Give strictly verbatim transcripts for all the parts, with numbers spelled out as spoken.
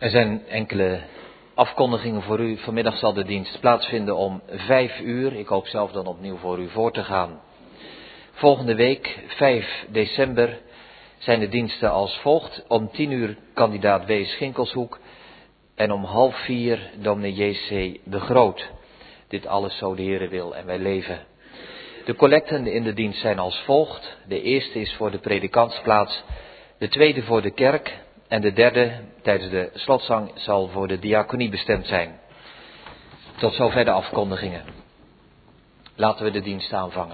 Er zijn enkele afkondigingen voor u. Vanmiddag zal de dienst plaatsvinden om vijf uur. Ik hoop zelf dan opnieuw voor u voor te gaan. Volgende week, vijf december, zijn de diensten als volgt. Om tien uur kandidaat W. Schinkelshoek en om half vier dominee J C de Groot. Dit alles zo de Heere wil en wij leven. De collecten in de dienst zijn als volgt. De eerste is voor de predikantsplaats, de tweede voor de kerk en de derde tijdens de slotzang zal voor de diaconie bestemd zijn. Tot zover de afkondigingen. Laten we de dienst aanvangen.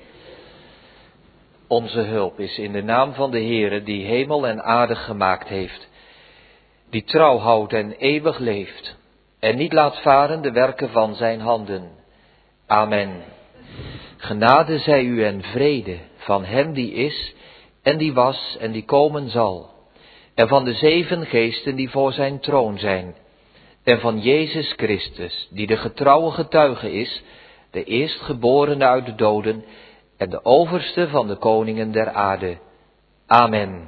Onze hulp is in de naam van de Heere die hemel en aarde gemaakt heeft, die trouw houdt en eeuwig leeft en niet laat varen de werken van zijn handen. Amen. Genade zij u en vrede van hem die is en die was en die komen zal. En van de zeven geesten die voor zijn troon zijn. En van Jezus Christus, die de getrouwe getuige is, de eerstgeborene uit de doden en de overste van de koningen der aarde. Amen.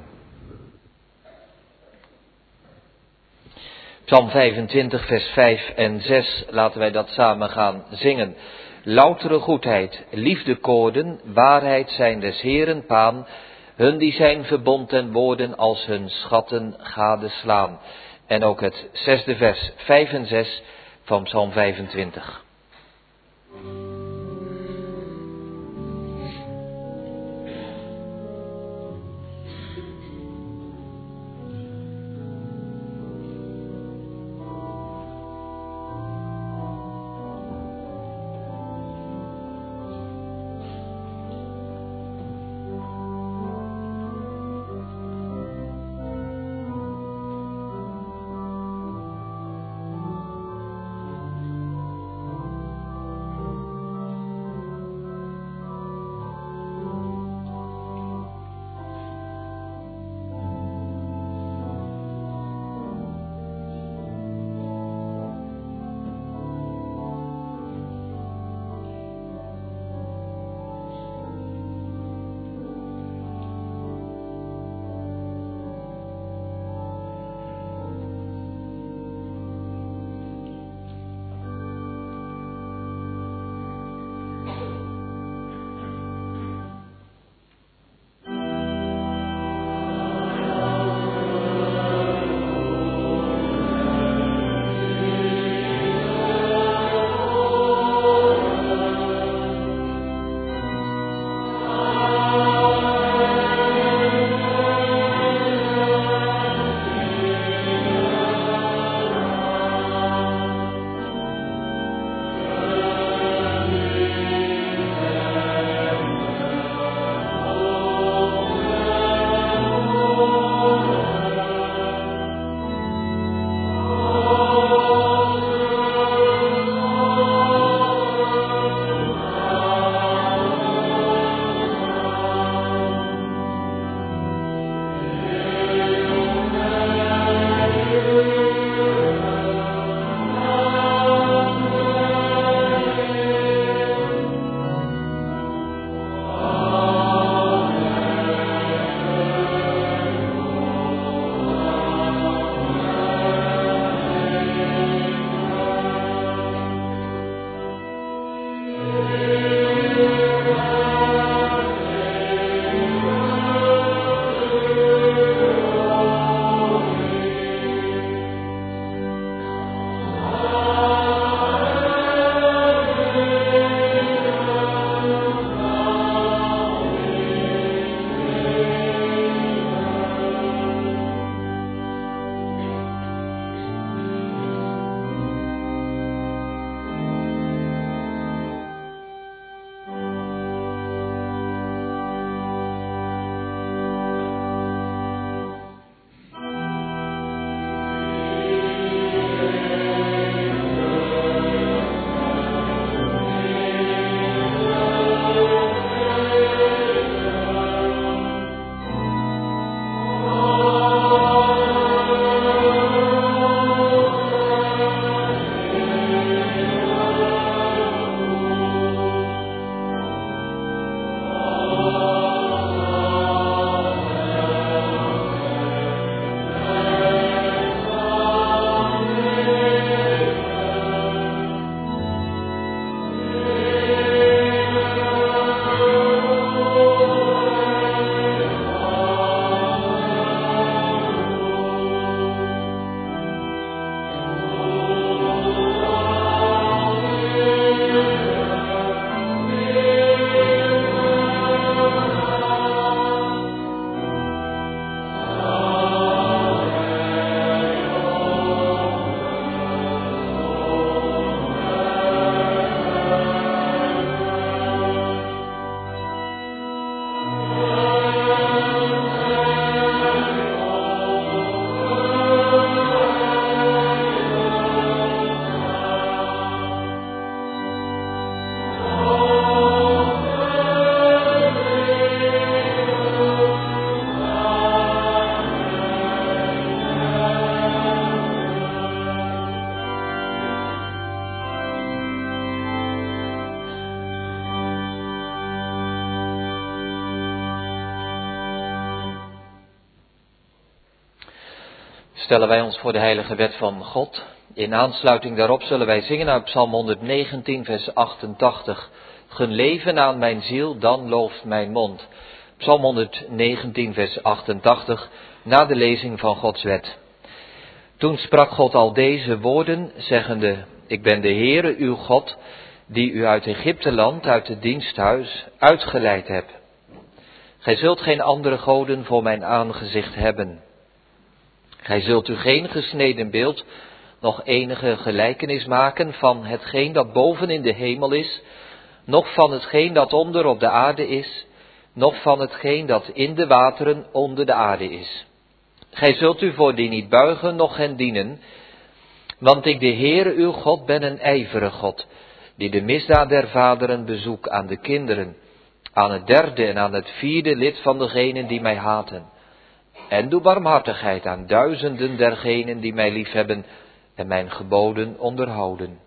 Psalm vijfentwintig, vers vijf en zes, laten wij dat samen gaan zingen. Loutere goedheid, liefdekoorden, waarheid zijn des Heeren paan, hun die zijn verbond en woorden als hun schatten gadeslaan. En ook het zesde vers, vijf en zes van Psalm vijfentwintig. Stellen wij ons voor de heilige wet van God. In aansluiting daarop zullen wij zingen uit Psalm honderdnegentien, vers achtentachtig. Gun leven aan mijn ziel, dan looft mijn mond. Psalm honderdnegentien, vers achtentachtig, na de lezing van Gods wet. Toen sprak God al deze woorden, zeggende: Ik ben de Heere uw God, die u uit Egypteland, uit het diensthuis, uitgeleid heb. Gij zult geen andere goden voor mijn aangezicht hebben. Gij zult u geen gesneden beeld, nog enige gelijkenis maken van hetgeen dat boven in de hemel is, noch van hetgeen dat onder op de aarde is, noch van hetgeen dat in de wateren onder de aarde is. Gij zult u voor die niet buigen, noch hen dienen, want ik de Heere uw God ben een ijvere God, die de misdaad der vaderen bezoek aan de kinderen, aan het derde en aan het vierde lid van degenen die mij haten. En doe barmhartigheid aan duizenden dergenen die mij liefhebben en mijn geboden onderhouden.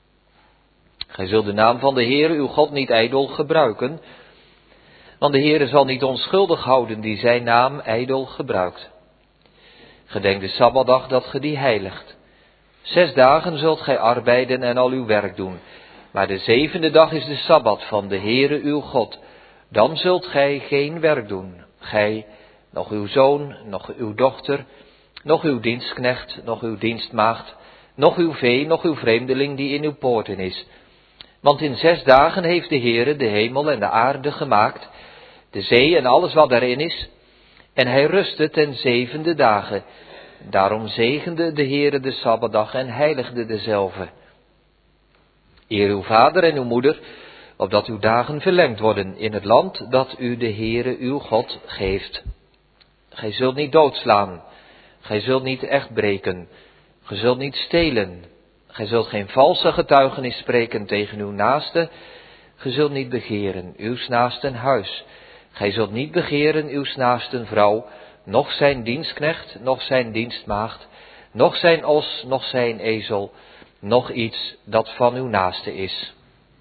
Gij zult de naam van de Heere uw God niet ijdel gebruiken, want de Heere zal niet onschuldig houden die zijn naam ijdel gebruikt. Gedenk de Sabbatdag dat ge die heiligt. Zes dagen zult gij arbeiden en al uw werk doen, maar de zevende dag is de Sabbat van de Heere uw God. Dan zult gij geen werk doen, gij, nog uw zoon, nog uw dochter, nog uw dienstknecht, nog uw dienstmaagd, nog uw vee, nog uw vreemdeling die in uw poorten is. Want in zes dagen heeft de Heere de hemel en de aarde gemaakt, de zee en alles wat daarin is, en hij rustte ten zevende dagen. Daarom zegende de Heere de Sabbatdag en heiligde dezelve. Eer uw vader en uw moeder, opdat uw dagen verlengd worden in het land dat u de Heere uw God geeft. Gij zult niet doodslaan, gij zult niet echt breken, gij zult niet stelen, gij zult geen valse getuigenis spreken tegen uw naaste, gij zult niet begeren uws naasten huis, gij zult niet begeren uws naasten vrouw, noch zijn dienstknecht, noch zijn dienstmaagd, noch zijn os, noch zijn ezel, noch iets dat van uw naaste is.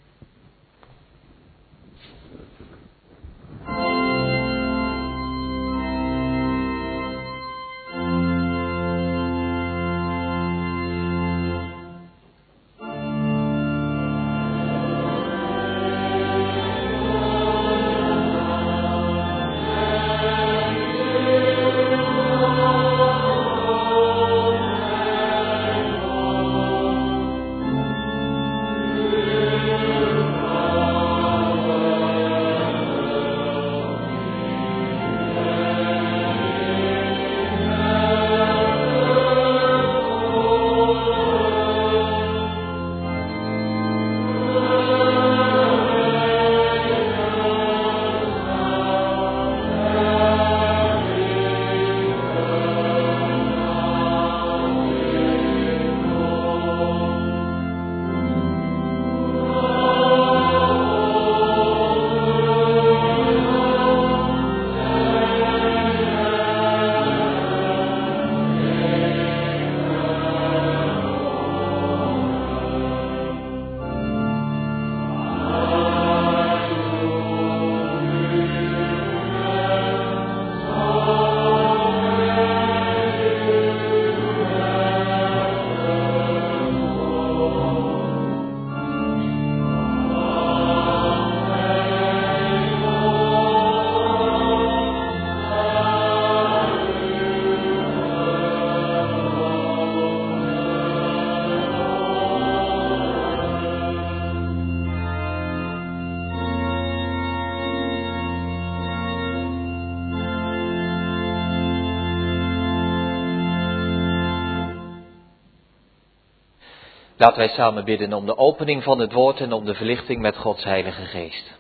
Laten wij samen bidden om de opening van het woord en om de verlichting met Gods Heilige Geest.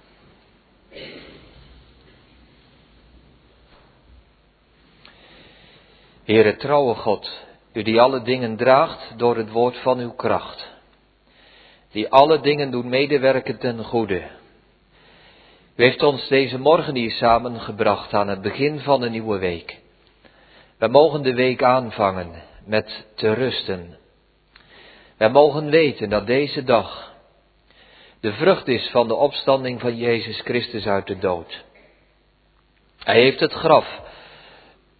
Heere trouwe God, u die alle dingen draagt door het woord van uw kracht, die alle dingen doet medewerken ten goede. U heeft ons deze morgen hier samengebracht aan het begin van een nieuwe week. Wij mogen de week aanvangen met te rusten. Wij mogen weten dat deze dag de vrucht is van de opstanding van Jezus Christus uit de dood. Hij heeft het graf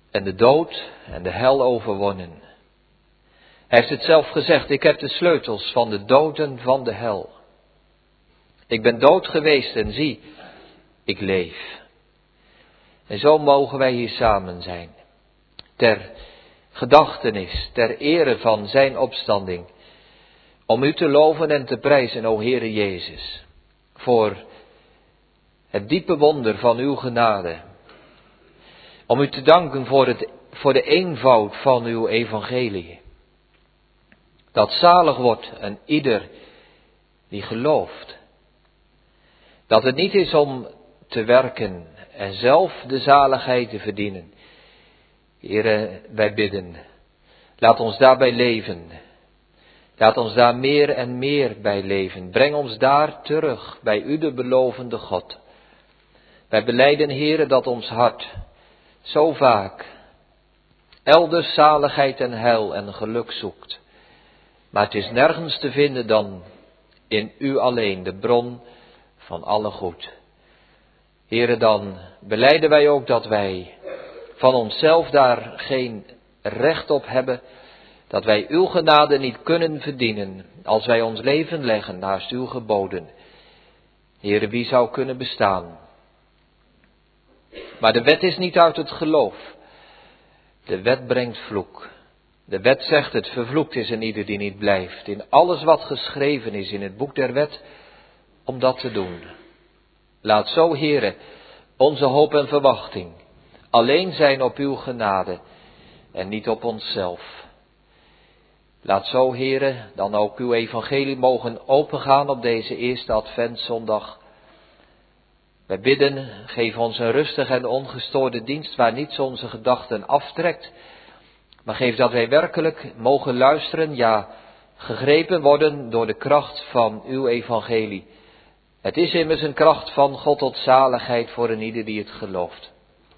en de dood en de hel overwonnen. Hij heeft het zelf gezegd, ik heb de sleutels van de dood en van de hel. Ik ben dood geweest en zie, ik leef. En zo mogen wij hier samen zijn. Ter gedachtenis, ter ere van zijn opstanding. Om u te loven en te prijzen, o Heere Jezus. Voor het diepe wonder van uw genade. Om u te danken voor, het, voor de eenvoud van uw evangelie. Dat zalig wordt een ieder die gelooft. Dat het niet is om te werken en zelf de zaligheid te verdienen. Heere, wij bidden, laat ons daarbij leven. Laat ons daar meer en meer bij leven. Breng ons daar terug bij u de belovende God. Wij belijden, Heere, dat ons hart zo vaak elders zaligheid en heil en geluk zoekt. Maar het is nergens te vinden dan in u alleen, de bron van alle goed. Heere, dan belijden wij ook dat wij van onszelf daar geen recht op hebben, dat wij uw genade niet kunnen verdienen, als wij ons leven leggen naast uw geboden. Heere, wie zou kunnen bestaan? Maar de wet is niet uit het geloof. De wet brengt vloek. De wet zegt het, vervloekt is een ieder die niet blijft in alles wat geschreven is in het boek der wet, om dat te doen. Laat zo, Heere, onze hoop en verwachting alleen zijn op uw genade en niet op onszelf. Laat zo, Heere, dan ook uw evangelie mogen opengaan op deze eerste adventszondag. Wij bidden, geef ons een rustige en ongestoorde dienst waar niets onze gedachten aftrekt. Maar geef dat wij werkelijk mogen luisteren, ja, gegrepen worden door de kracht van uw evangelie. Het is immers een kracht van God tot zaligheid voor een ieder die het gelooft.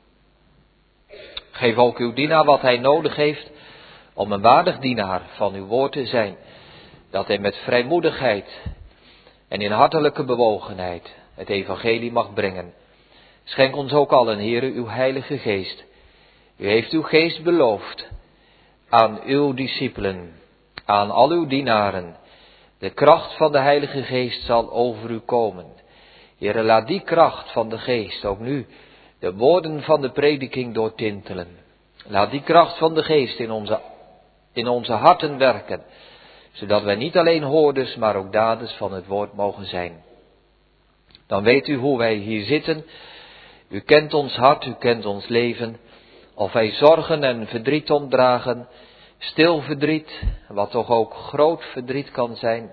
Geef ook uw dienaar wat hij nodig heeft om een waardig dienaar van uw woord te zijn. Dat hij met vrijmoedigheid en in hartelijke bewogenheid het evangelie mag brengen. Schenk ons ook allen, Heere, uw heilige geest. U heeft uw geest beloofd aan uw discipelen, aan al uw dienaren. De kracht van de heilige geest zal over u komen. Heere, laat die kracht van de geest ook nu de woorden van de prediking doortintelen. Laat die kracht van de geest in onze, in onze harten werken, zodat wij niet alleen hoorders, maar ook daders van het woord mogen zijn. Dan weet u hoe wij hier zitten. U kent ons hart, u kent ons leven. Of wij zorgen en verdriet omdragen, stil verdriet, wat toch ook groot verdriet kan zijn,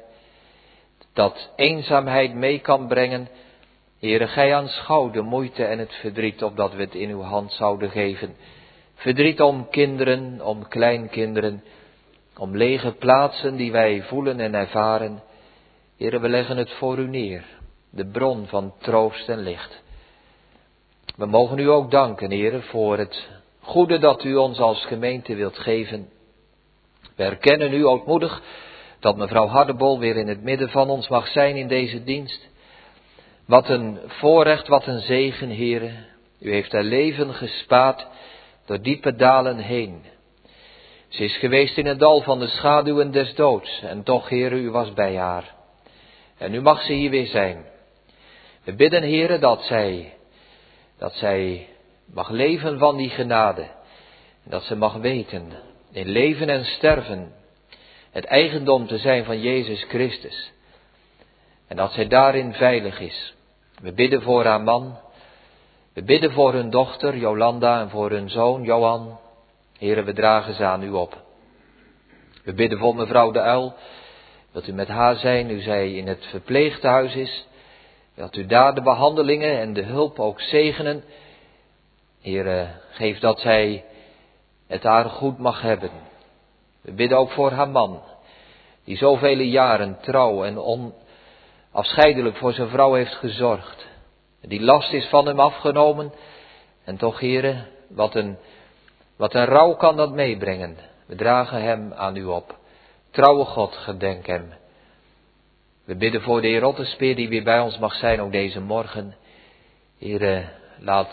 dat eenzaamheid mee kan brengen. Heere, gij aanschouw de moeite en het verdriet, opdat we het in uw hand zouden geven. Verdriet om kinderen, om kleinkinderen, om lege plaatsen die wij voelen en ervaren. Heere, we leggen het voor u neer, de bron van troost en licht. We mogen u ook danken, Heere, voor het goede dat u ons als gemeente wilt geven. We erkennen u ootmoedig dat mevrouw Hardebol weer in het midden van ons mag zijn in deze dienst. Wat een voorrecht, wat een zegen, Heere. U heeft haar leven gespaard door diepe dalen heen. Ze is geweest in het dal van de schaduwen des doods en toch, Heere, u was bij haar. En nu mag ze hier weer zijn. We bidden, Heere, dat zij, dat zij mag leven van die genade. En dat ze mag weten, in leven en sterven, het eigendom te zijn van Jezus Christus. En dat zij daarin veilig is. We bidden voor haar man. We bidden voor hun dochter Jolanda en voor hun zoon Johan. Heere, we dragen ze aan u op. We bidden voor mevrouw de Uil. Wilt u met haar zijn, nu zij in het verpleegtehuis is. Wilt u daar de behandelingen en de hulp ook zegenen. Heere, geef dat zij het haar goed mag hebben. We bidden ook voor haar man, die zoveel jaren trouw en onafscheidelijk voor zijn vrouw heeft gezorgd. Die last is van hem afgenomen. En toch, Heere, wat een, wat een rouw kan dat meebrengen. We dragen hem aan u op. Trouwe God, gedenk hem. We bidden voor de Heer Ottespeer die weer bij ons mag zijn ook deze morgen. Heere, laat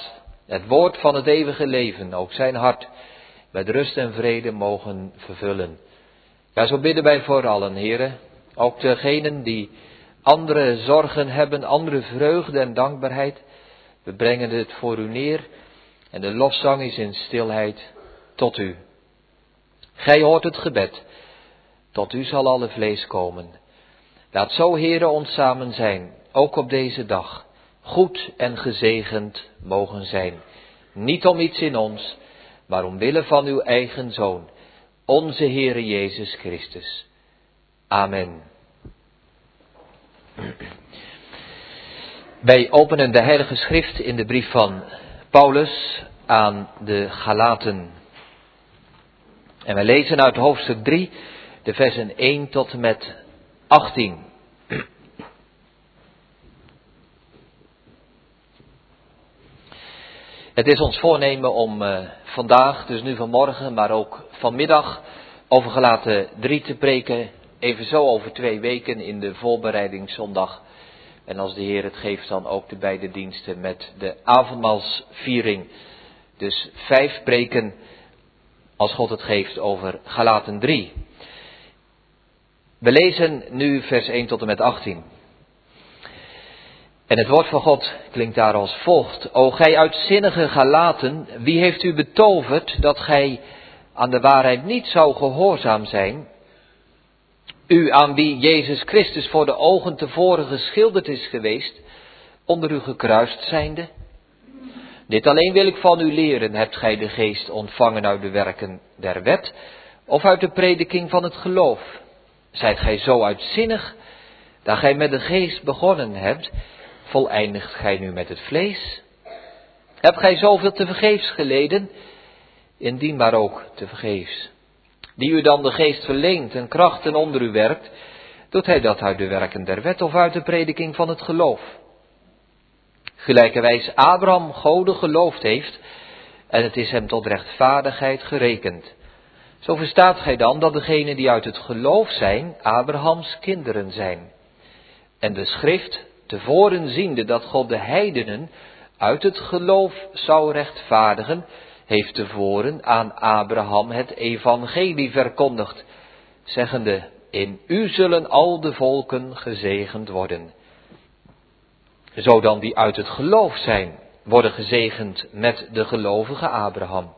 het woord van het eeuwige leven, ook zijn hart met rust en vrede mogen vervullen. Ja, zo bidden wij voor allen, heren, ook degenen die andere zorgen hebben, andere vreugde en dankbaarheid. We brengen het voor u neer en de lofzang is in stilheid tot u. Gij hoort het gebed, tot u zal alle vlees komen. Laat zo, heren, ons samen zijn, ook op deze dag, goed en gezegend mogen zijn. Niet om iets in ons, maar omwille van uw eigen Zoon, onze Heere Jezus Christus. Amen. Wij openen de Heilige Schrift in de brief van Paulus aan de Galaten. En wij lezen uit hoofdstuk drie, de versen één tot en met achttien. Het is ons voornemen om uh, vandaag, dus nu vanmorgen, maar ook vanmiddag over Galaten drie te preken. Evenzo over twee weken in de voorbereidingszondag. En als de Heer het geeft, dan ook de beide diensten met de avondmaalsviering. Dus vijf preken, als God het geeft, over Galaten drie. We lezen nu vers één tot en met achttien. En het woord van God klinkt daar als volgt. O gij uitzinnige Galaten, wie heeft u betoverd dat gij aan de waarheid niet zou gehoorzaam zijn? U aan wie Jezus Christus voor de ogen tevoren geschilderd is geweest, onder u gekruist zijnde? Dit alleen wil ik van u leren, hebt gij de geest ontvangen uit de werken der wet, of uit de prediking van het geloof? Zijt gij zo uitzinnig, dat gij met de geest begonnen hebt, voleindigt gij nu met het vlees? Hebt gij zoveel te vergeefs geleden? Indien maar ook te vergeefs. Die u dan de geest verleent en krachten onder u werkt, doet hij dat uit de werken der wet of uit de prediking van het geloof? Gelijkerwijs Abraham Gode geloofd heeft, en het is hem tot rechtvaardigheid gerekend. Zo verstaat gij dan dat degenen die uit het geloof zijn, Abrahams kinderen zijn. En de schrift, tevoren ziende dat God de heidenen uit het geloof zou rechtvaardigen, heeft tevoren aan Abraham het evangelie verkondigd, zeggende, in u zullen al de volken gezegend worden. Zo dan die uit het geloof zijn, worden gezegend met de gelovige Abraham.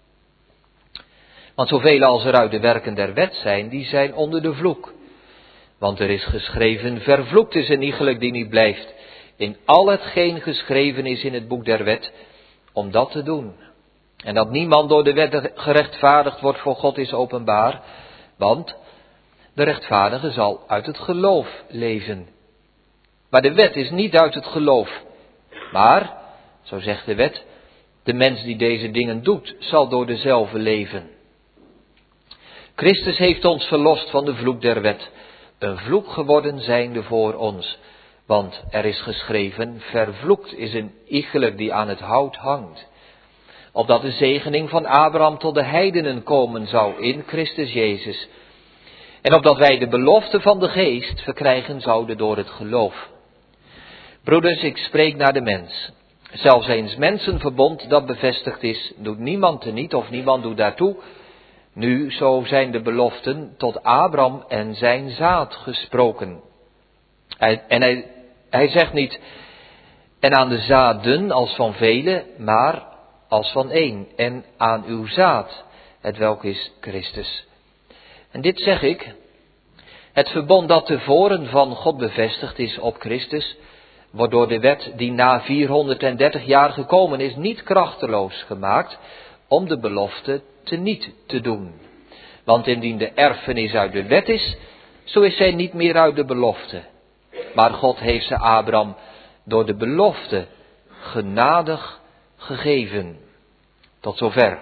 Want zoveel als er uit de werken der wet zijn, die zijn onder de vloek. Want er is geschreven, vervloekt is een iegelijk die niet blijft in al hetgeen geschreven is in het boek der wet, om dat te doen. En dat niemand door de wet gerechtvaardigd wordt voor God is openbaar, want de rechtvaardige zal uit het geloof leven. Maar de wet is niet uit het geloof, maar, zo zegt de wet, de mens die deze dingen doet, zal door dezelfde leven. Christus heeft ons verlost van de vloek der wet, een vloek geworden zijnde voor ons. Want er is geschreven, vervloekt is een iegelijk die aan het hout hangt. Opdat de zegening van Abraham tot de heidenen komen zou in Christus Jezus. En opdat wij de belofte van de geest verkrijgen zouden door het geloof. Broeders, ik spreek naar de mens. Zelfs eens mensenverbond dat bevestigd is, doet niemand teniet of niemand doet daartoe. Nu, zo zijn de beloften tot Abraham en zijn zaad gesproken. Hij, en hij, hij zegt niet, en aan de zaden als van velen, maar als van één. En aan uw zaad, hetwelk is Christus. En dit zeg ik, het verbond dat tevoren van God bevestigd is op Christus, wordt door de wet die na vierhonderddertig jaar gekomen is, niet krachteloos gemaakt om de belofte teniet te doen. Want indien de erfenis uit de wet is, zo is zij niet meer uit de belofte. Maar God heeft ze Abraham door de belofte genadig gegeven. Tot zover.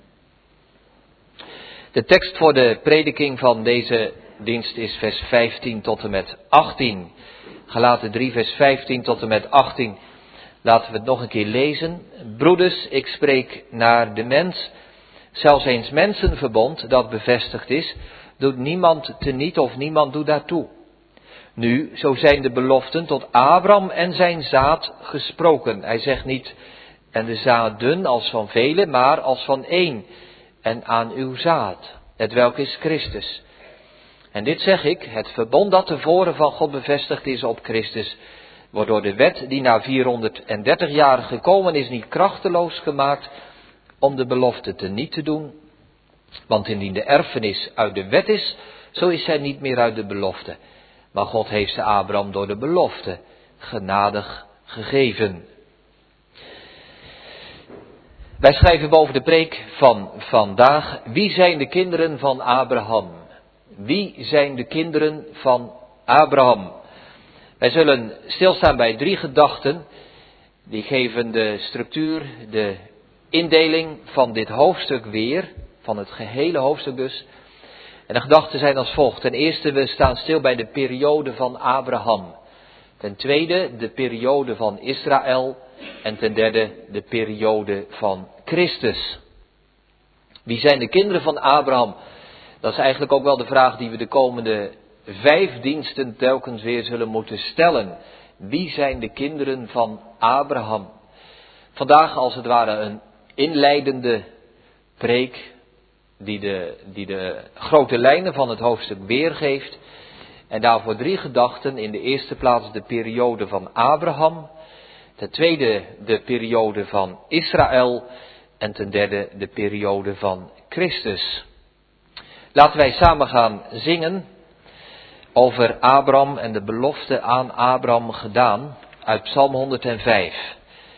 De tekst voor de prediking van deze dienst is vers vijftien tot en met achttien. Galaten drie vers vijftien tot en met achttien. Laten we het nog een keer lezen. Broeders, ik spreek naar de mens. Zelfs eens mensenverbond dat bevestigd is, doet niemand teniet of niemand doet daartoe. Nu, zo zijn de beloften tot Abraham en zijn zaad gesproken. Hij zegt niet, en de zaden als van velen, maar als van één, en aan uw zaad, hetwelk is Christus. En dit zeg ik, het verbond dat tevoren van God bevestigd is op Christus, wordt door de wet die na vierhonderddertig jaar gekomen is niet krachteloos gemaakt om de belofte teniet te doen. Want indien de erfenis uit de wet is, zo is zij niet meer uit de belofte. Maar God heeft ze Abraham door de belofte genadig gegeven. Wij schrijven boven de preek van vandaag, wie zijn de kinderen van Abraham? Wie zijn de kinderen van Abraham? Wij zullen stilstaan bij drie gedachten, die geven de structuur, de indeling van dit hoofdstuk weer, van het gehele hoofdstuk dus. En de gedachten zijn als volgt. Ten eerste, we staan stil bij de periode van Abraham. Ten tweede, de periode van Israël. En ten derde, de periode van Christus. Wie zijn de kinderen van Abraham? Dat is eigenlijk ook wel de vraag die we de komende vijf diensten telkens weer zullen moeten stellen. Wie zijn de kinderen van Abraham? Vandaag als het ware een inleidende preek die de, die de grote lijnen van het hoofdstuk weergeeft. En daarvoor drie gedachten. In de eerste plaats de periode van Abraham. Ten tweede de periode van Israël. En ten derde de periode van Christus. Laten wij samen gaan zingen over Abraham en de belofte aan Abraham gedaan uit Psalm honderdvijf.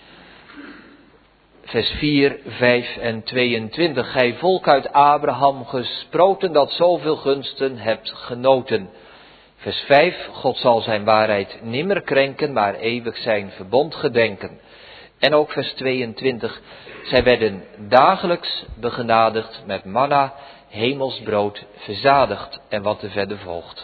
Vers vier, vijf en tweeëntwintig. Gij volk uit Abraham gesproten dat zoveel gunsten hebt genoten. Vers vijf. God zal zijn waarheid nimmer krenken, maar eeuwig zijn verbond gedenken. En ook vers tweeëntwintig. Zij werden dagelijks begenadigd met manna, hemelsbrood verzadigd. En wat er verder volgt.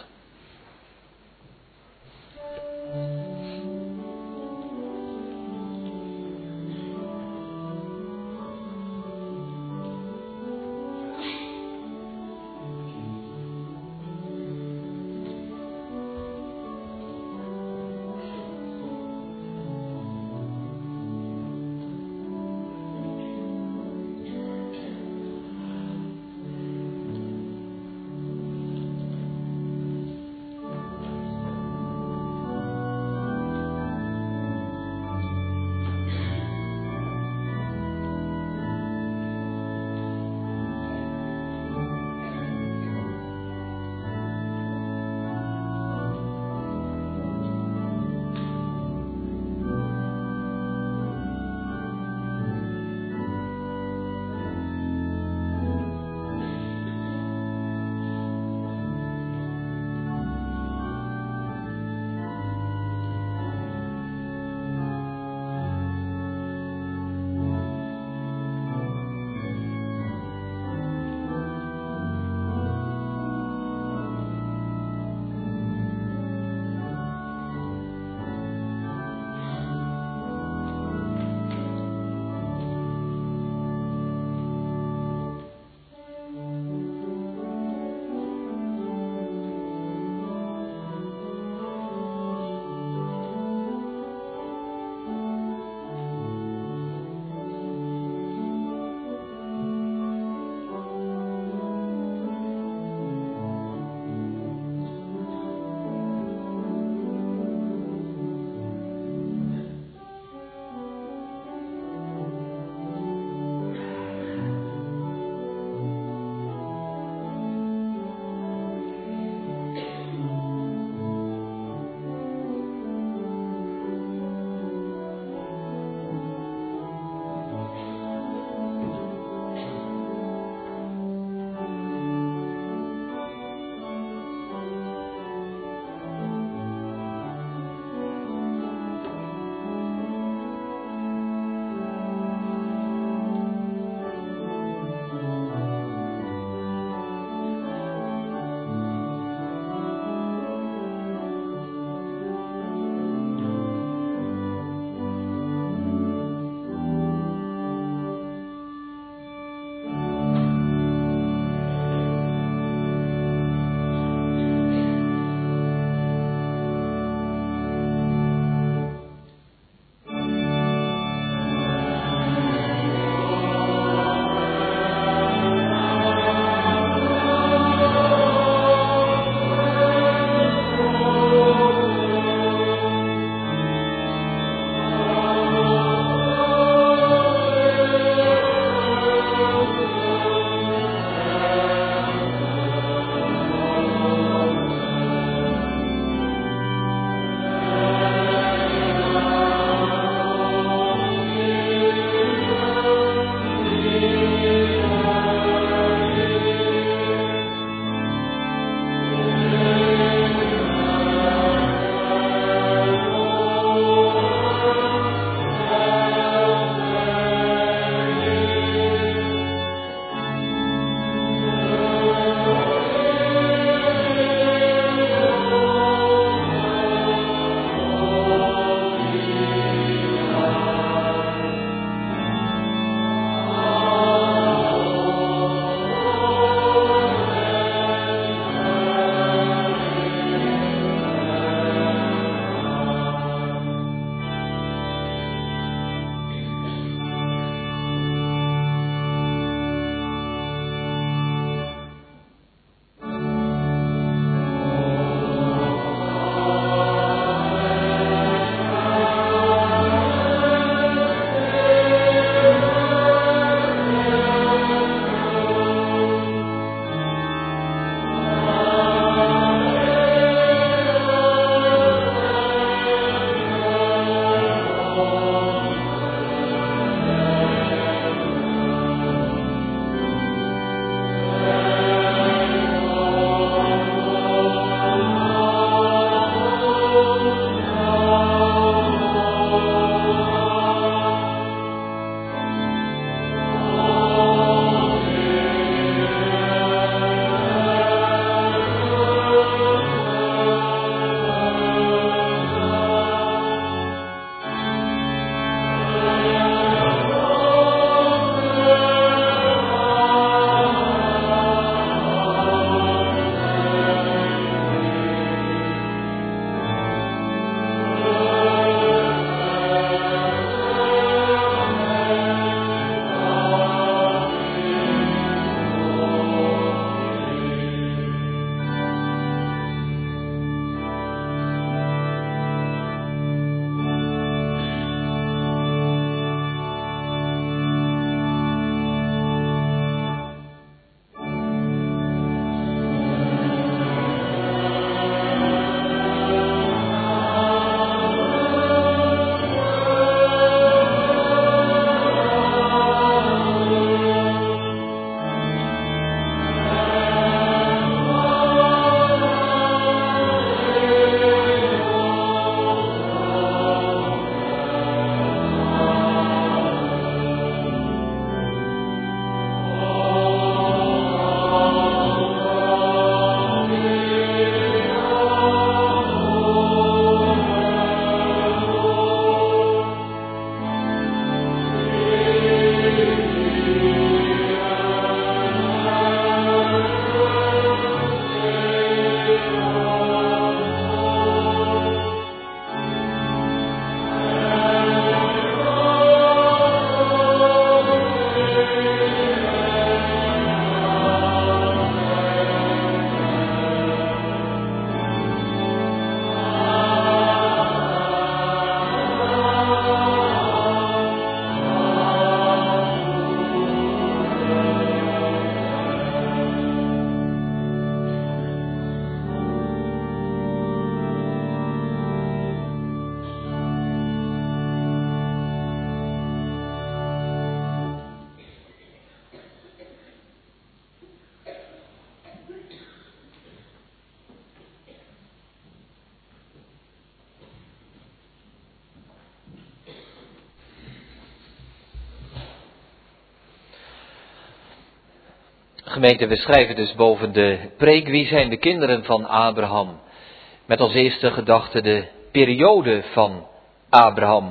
Gemeente, we schrijven dus boven de preek, wie zijn de kinderen van Abraham? Met als eerste gedachte de periode van Abraham.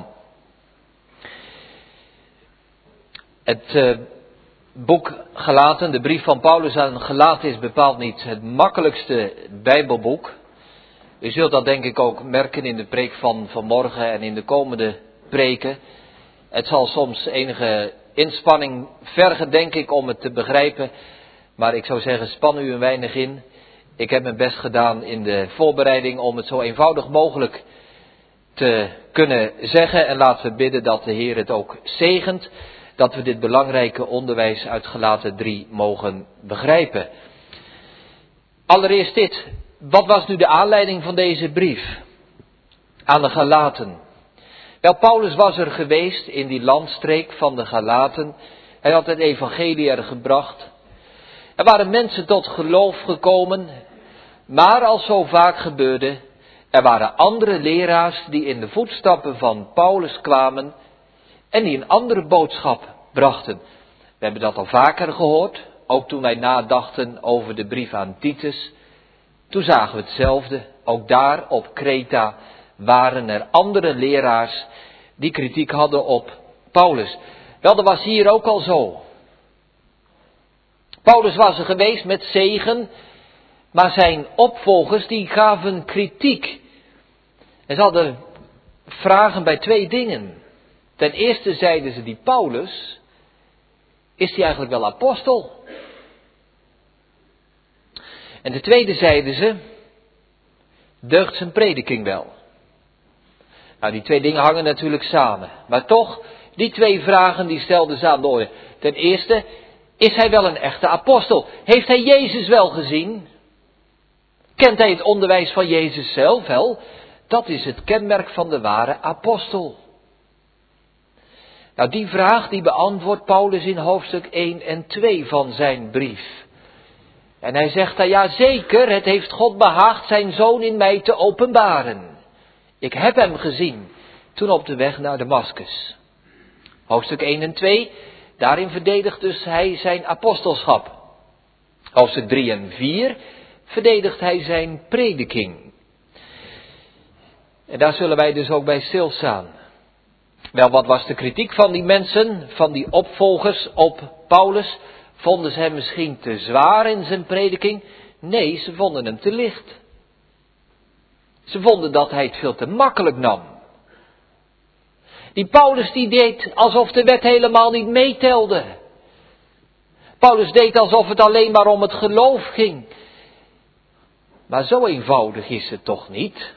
Het uh, boek Galaten, de brief van Paulus aan Galaten, is bepaald niet het makkelijkste Bijbelboek. U zult dat denk ik ook merken in de preek van vanmorgen en in de komende preken. Het zal soms enige inspanning vergen, denk ik, om het te begrijpen. Maar ik zou zeggen, span u een weinig in. Ik heb mijn best gedaan in de voorbereiding om het zo eenvoudig mogelijk te kunnen zeggen. En laten we bidden dat de Heer het ook zegent. Dat we dit belangrijke onderwijs uit Galaten drie mogen begrijpen. Allereerst dit. Wat was nu de aanleiding van deze brief aan de Galaten? Wel, Paulus was er geweest in die landstreek van de Galaten. Hij had het evangelie er gebracht. Er waren mensen tot geloof gekomen. Maar als zo vaak gebeurde, er waren andere leraars die in de voetstappen van Paulus kwamen en die een andere boodschap brachten. We hebben dat al vaker gehoord, ook toen wij nadachten over de brief aan Titus. Toen zagen we hetzelfde, ook daar op Kreta waren er andere leraars die kritiek hadden op Paulus. Wel, dat was hier ook al zo. Paulus was er geweest met zegen, maar zijn opvolgers die gaven kritiek. En ze hadden vragen bij twee dingen. Ten eerste zeiden ze, die Paulus, is hij eigenlijk wel apostel? En ten tweede zeiden ze, deugt zijn prediking wel? Nou, die twee dingen hangen natuurlijk samen. Maar toch, die twee vragen die stelden ze aan de orde. Ten eerste, is hij wel een echte apostel? Heeft hij Jezus wel gezien? Kent hij het onderwijs van Jezus zelf wel? Dat is het kenmerk van de ware apostel. Nou, die vraag die beantwoordt Paulus in hoofdstuk één en twee van zijn brief. En hij zegt daar, ja zeker, het heeft God behaagd zijn zoon in mij te openbaren. Ik heb hem gezien, toen op de weg naar Damaskus. Hoofdstuk één en twee, daarin verdedigt dus hij zijn apostelschap. Hoofdstuk drie en vier verdedigt hij zijn prediking. En daar zullen wij dus ook bij stilstaan. Wel, wat was de kritiek van die mensen, van die opvolgers op Paulus? Vonden ze hem misschien te zwaar in zijn prediking? Nee, ze vonden hem te licht. Ze vonden dat hij het veel te makkelijk nam. Die Paulus die deed alsof de wet helemaal niet meetelde. Paulus deed alsof het alleen maar om het geloof ging. Maar zo eenvoudig is het toch niet?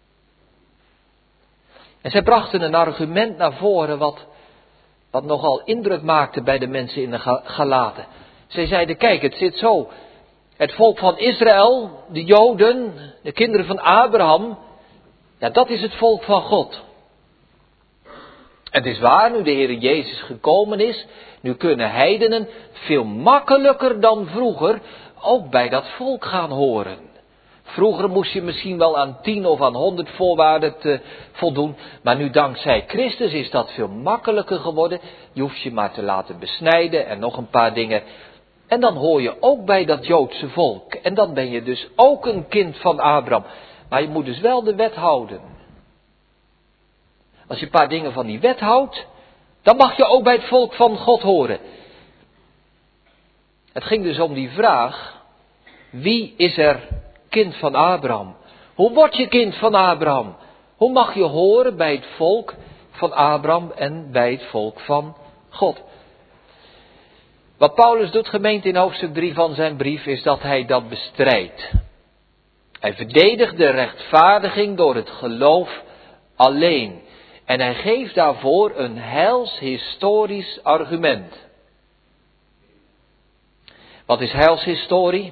En zij brachten een argument naar voren wat, wat nogal indruk maakte bij de mensen in de Galaten. Zij zeiden, kijk, het zit zo. Het volk van Israël, de Joden, de kinderen van Abraham, ja, dat is het volk van God. Het is waar, nu de Heer Jezus gekomen is, nu kunnen heidenen veel makkelijker dan vroeger ook bij dat volk gaan horen. Vroeger moest je misschien wel aan tien of aan honderd voorwaarden te voldoen. Maar nu dankzij Christus is dat veel makkelijker geworden. Je hoeft je maar te laten besnijden en nog een paar dingen. En dan hoor je ook bij dat Joodse volk. En dan ben je dus ook een kind van Abraham. Maar je moet dus wel de wet houden. Als je een paar dingen van die wet houdt, dan mag je ook bij het volk van God horen. Het ging dus om die vraag, wie is er kind van Abraham? Hoe word je kind van Abraham? Hoe mag je horen bij het volk van Abraham en bij het volk van God? Wat Paulus doet, gemeente, in hoofdstuk drie van zijn brief, is dat hij dat bestrijdt. Hij verdedigt de rechtvaardiging door het geloof alleen. En hij geeft daarvoor een heilshistorisch argument. Wat is heilshistorie?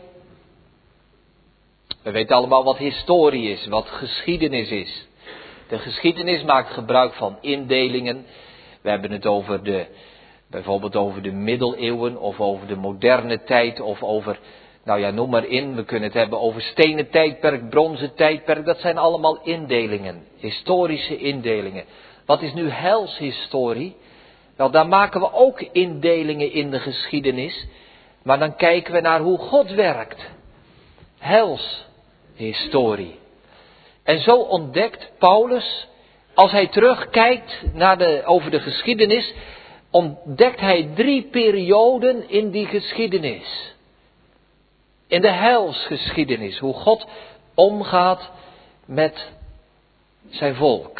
We weten allemaal wat historie is, wat geschiedenis is. De geschiedenis maakt gebruik van indelingen. We hebben het over de, bijvoorbeeld over de middeleeuwen of over de moderne tijd of over, nou ja, noem maar in. We kunnen het hebben over stenen tijdperk, bronzen tijdperk. Dat zijn allemaal indelingen, historische indelingen. Wat is nu heilshistorie? Wel, daar maken we ook indelingen in de geschiedenis. Maar dan kijken we naar hoe God werkt. Heilshistorie. En zo ontdekt Paulus, als hij terugkijkt naar de, over de geschiedenis, ontdekt hij drie perioden in die geschiedenis. In de heilsgeschiedenis, hoe God omgaat met zijn volk.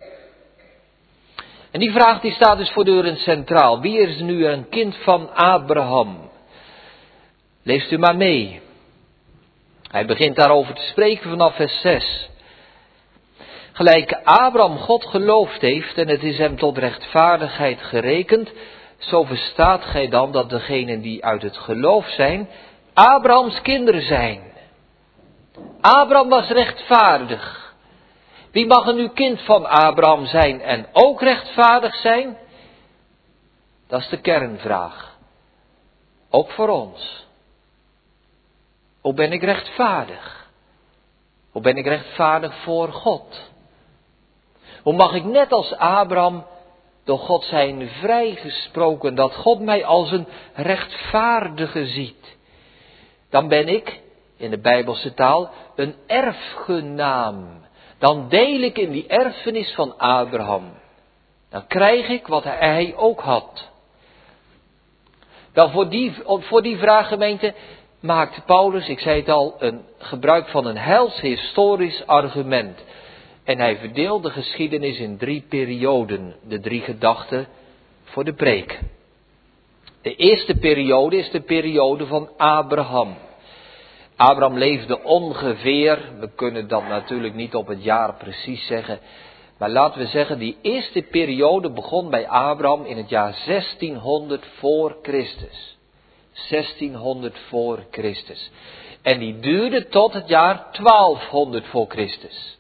En die vraag die staat dus voortdurend centraal. Wie is nu een kind van Abraham? Leest u maar mee. Hij begint daarover te spreken vanaf vers zes. Gelijk Abraham God geloofd heeft en het is hem tot rechtvaardigheid gerekend, zo verstaat gij dan dat degenen die uit het geloof zijn, Abrahams kinderen zijn. Abraham was rechtvaardig. Wie mag er nu kind van Abraham zijn en ook rechtvaardig zijn? Dat is de kernvraag. Ook voor ons. Hoe ben ik rechtvaardig? Hoe ben ik rechtvaardig voor God? Hoe mag ik net als Abraham door God zijn vrijgesproken, dat God mij als een rechtvaardige ziet? Dan ben ik, in de Bijbelse taal, een erfgenaam. Dan deel ik in die erfenis van Abraham. Dan krijg ik wat hij ook had. Wel, voor die, voor die vraag, gemeente, maakt Paulus, ik zei het al, een gebruik van een heilshistorisch argument. En hij verdeelt de geschiedenis in drie perioden, de drie gedachten voor de preek. De eerste periode is de periode van Abraham. Abraham leefde ongeveer, we kunnen dat natuurlijk niet op het jaar precies zeggen, maar laten we zeggen, die eerste periode begon bij Abraham in het jaar zestienhonderd voor Christus. zestienhonderd voor Christus. En die duurde tot het jaar twaalfhonderd voor Christus.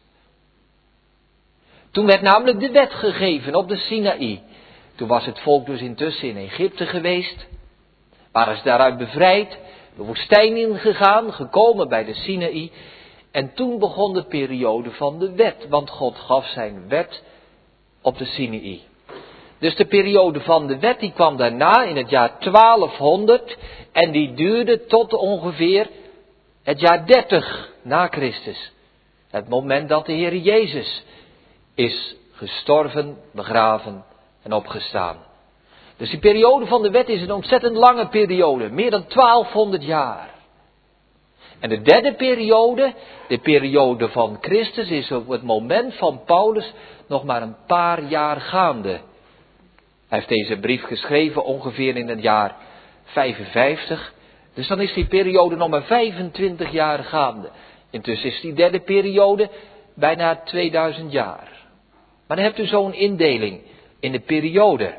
Toen werd namelijk de wet gegeven op de Sinaï. Toen was het volk dus intussen in Egypte geweest. Waren ze daaruit bevrijd, de woestijn ingegaan, gekomen bij de Sinaï. En toen begon de periode van de wet, want God gaf zijn wet op de Sinaï. Dus de periode van de wet die kwam daarna in het jaar twaalfhonderd en die duurde tot ongeveer het jaar dertig na Christus. Het moment dat de Heer Jezus is gestorven, begraven en opgestaan. Dus die periode van de wet is een ontzettend lange periode, meer dan twaalfhonderd jaar. En de derde periode, de periode van Christus, is op het moment van Paulus nog maar een paar jaar gaande. Hij heeft deze brief geschreven ongeveer in het jaar vijfenvijftig. Dus dan is die periode nog maar vijfentwintig jaar gaande. Intussen is die derde periode bijna tweeduizend jaar. Maar dan hebt u zo'n indeling in de periode.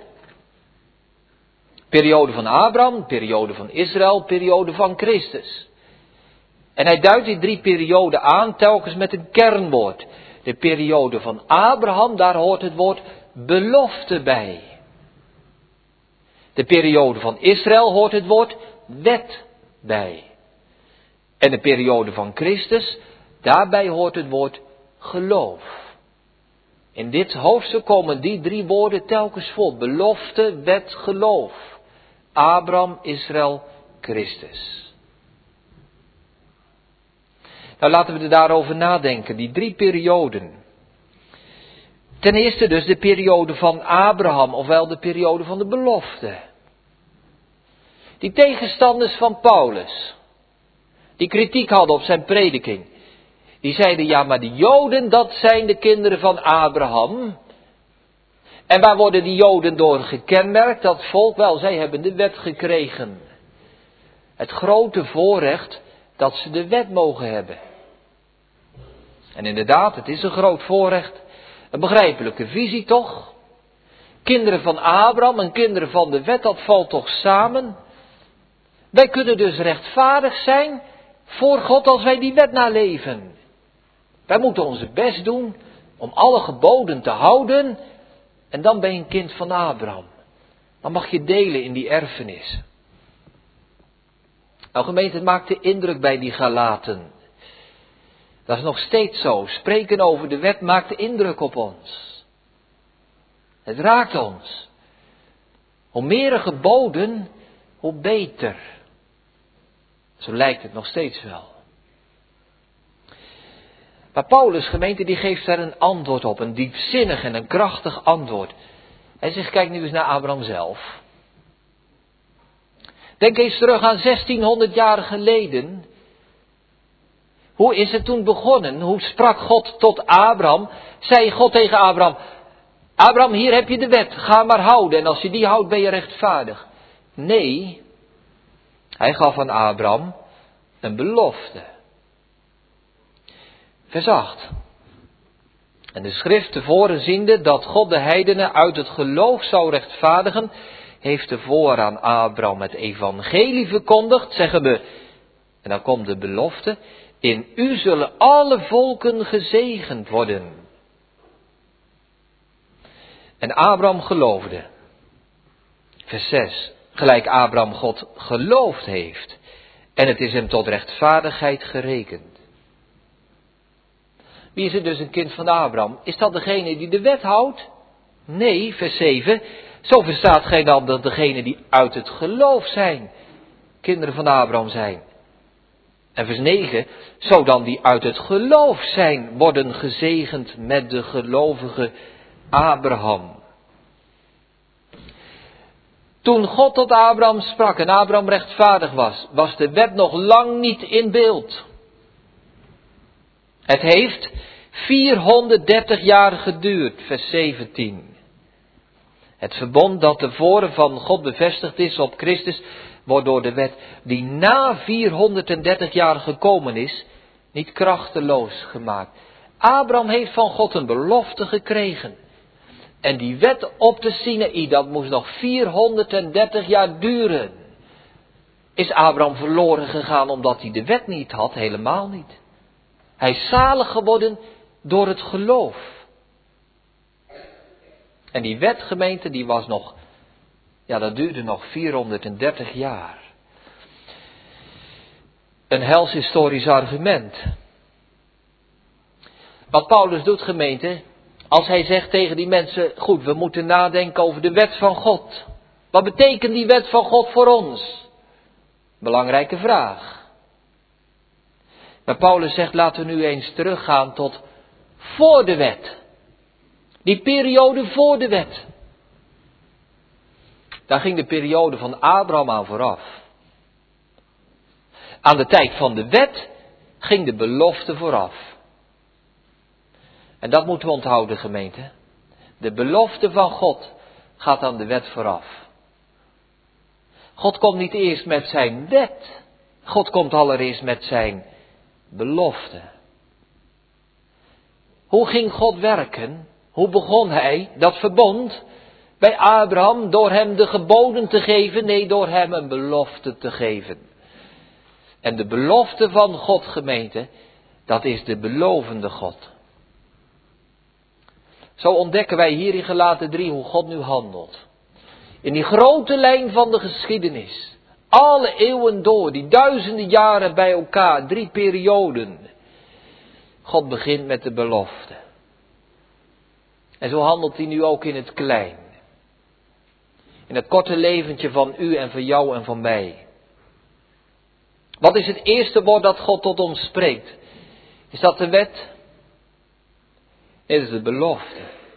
Periode van Abraham, periode van Israël, periode van Christus. En hij duidt die drie perioden aan, telkens met een kernwoord. De periode van Abraham, daar hoort het woord belofte bij. De periode van Israël hoort het woord wet bij. En de periode van Christus, daarbij hoort het woord geloof. In dit hoofdstuk komen die drie woorden telkens voor. Belofte, wet, geloof. Abraham, Israël, Christus. Nou, laten we er daarover nadenken, die drie perioden. Ten eerste dus de periode van Abraham, ofwel de periode van de belofte. Die tegenstanders van Paulus, die kritiek hadden op zijn prediking, die zeiden, ja, maar de Joden, dat zijn de kinderen van Abraham. En waar worden die Joden door gekenmerkt? Dat volk, wel, zij hebben de wet gekregen. Het grote voorrecht dat ze de wet mogen hebben. En inderdaad, het is een groot voorrecht. Een begrijpelijke visie toch? Kinderen van Abraham en kinderen van de wet, dat valt toch samen? Wij kunnen dus rechtvaardig zijn voor God als wij die wet naleven. Wij moeten onze best doen om alle geboden te houden. En dan ben je een kind van Abraham. Dan mag je delen in die erfenis. Nou gemeente, het maakte indruk bij die Galaten. Dat is nog steeds zo. Spreken over de wet maakte indruk op ons. Het raakt ons. Hoe meer geboden, hoe beter. Zo lijkt het nog steeds wel. Maar Paulus, gemeente, die geeft daar een antwoord op. Een diepzinnig en een krachtig antwoord. Hij zegt, kijk nu eens naar Abraham zelf. Denk eens terug aan zestienhonderd jaar geleden. Hoe is het toen begonnen? Hoe sprak God tot Abraham? Zei God tegen Abraham, Abraham, hier heb je de wet, ga maar houden. En als je die houdt, ben je rechtvaardig. Nee, hij gaf aan Abraham een belofte. Vers acht. En de schrift tevoren ziende dat God de heidenen uit het geloof zou rechtvaardigen, heeft tevoren aan Abraham het evangelie verkondigd, zeggen we. En dan komt de belofte, in u zullen alle volken gezegend worden. En Abraham geloofde. Vers zes. Gelijk Abraham God geloofd heeft. En het is hem tot rechtvaardigheid gerekend. Wie is er dus een kind van Abraham? Is dat degene die de wet houdt? Nee, vers zeven. Zo verstaat gij dan dat degene die uit het geloof zijn, kinderen van Abraham zijn. En vers negen. Zo dan die uit het geloof zijn, worden gezegend met de gelovige Abraham. Toen God tot Abraham sprak en Abraham rechtvaardig was, was de wet nog lang niet in beeld. Het heeft vierhonderddertig jaar geduurd, vers zeventien. Het verbond dat tevoren van God bevestigd is op Christus, wordt door de wet die na vierhonderddertig jaar gekomen is, niet krachteloos gemaakt. Abraham heeft van God een belofte gekregen. En die wet op de Sinaï, dat moest nog vierhonderddertig jaar duren. Is Abraham verloren gegaan omdat hij de wet niet had? Helemaal niet. Hij is zalig geworden door het geloof. En die wetgemeente, die was nog, ja, dat duurde nog vierhonderddertig jaar. Een helshistorisch argument. Wat Paulus doet, gemeente, als hij zegt tegen die mensen, goed, we moeten nadenken over de wet van God. Wat betekent die wet van God voor ons? Belangrijke vraag. Maar Paulus zegt, laten we nu eens teruggaan tot voor de wet. Die periode voor de wet. Daar ging de periode van Abraham aan vooraf. Aan de tijd van de wet ging de belofte vooraf. En dat moeten we onthouden, gemeente. De belofte van God gaat aan de wet vooraf. God komt niet eerst met zijn wet. God komt allereerst met zijn belofte. Hoe ging God werken? Hoe begon hij dat verbond bij Abraham door hem de geboden te geven? Nee, door hem een belofte te geven. En de belofte van God, gemeente, dat is de belovende God. Zo ontdekken wij hier in Galaten drie hoe God nu handelt. In die grote lijn van de geschiedenis. Alle eeuwen door, die duizenden jaren bij elkaar, drie perioden. God begint met de belofte. En zo handelt hij nu ook in het klein. In het korte leventje van u en van jou en van mij. Wat is het eerste woord dat God tot ons spreekt? Is dat de wet? Nee, dat is de belofte.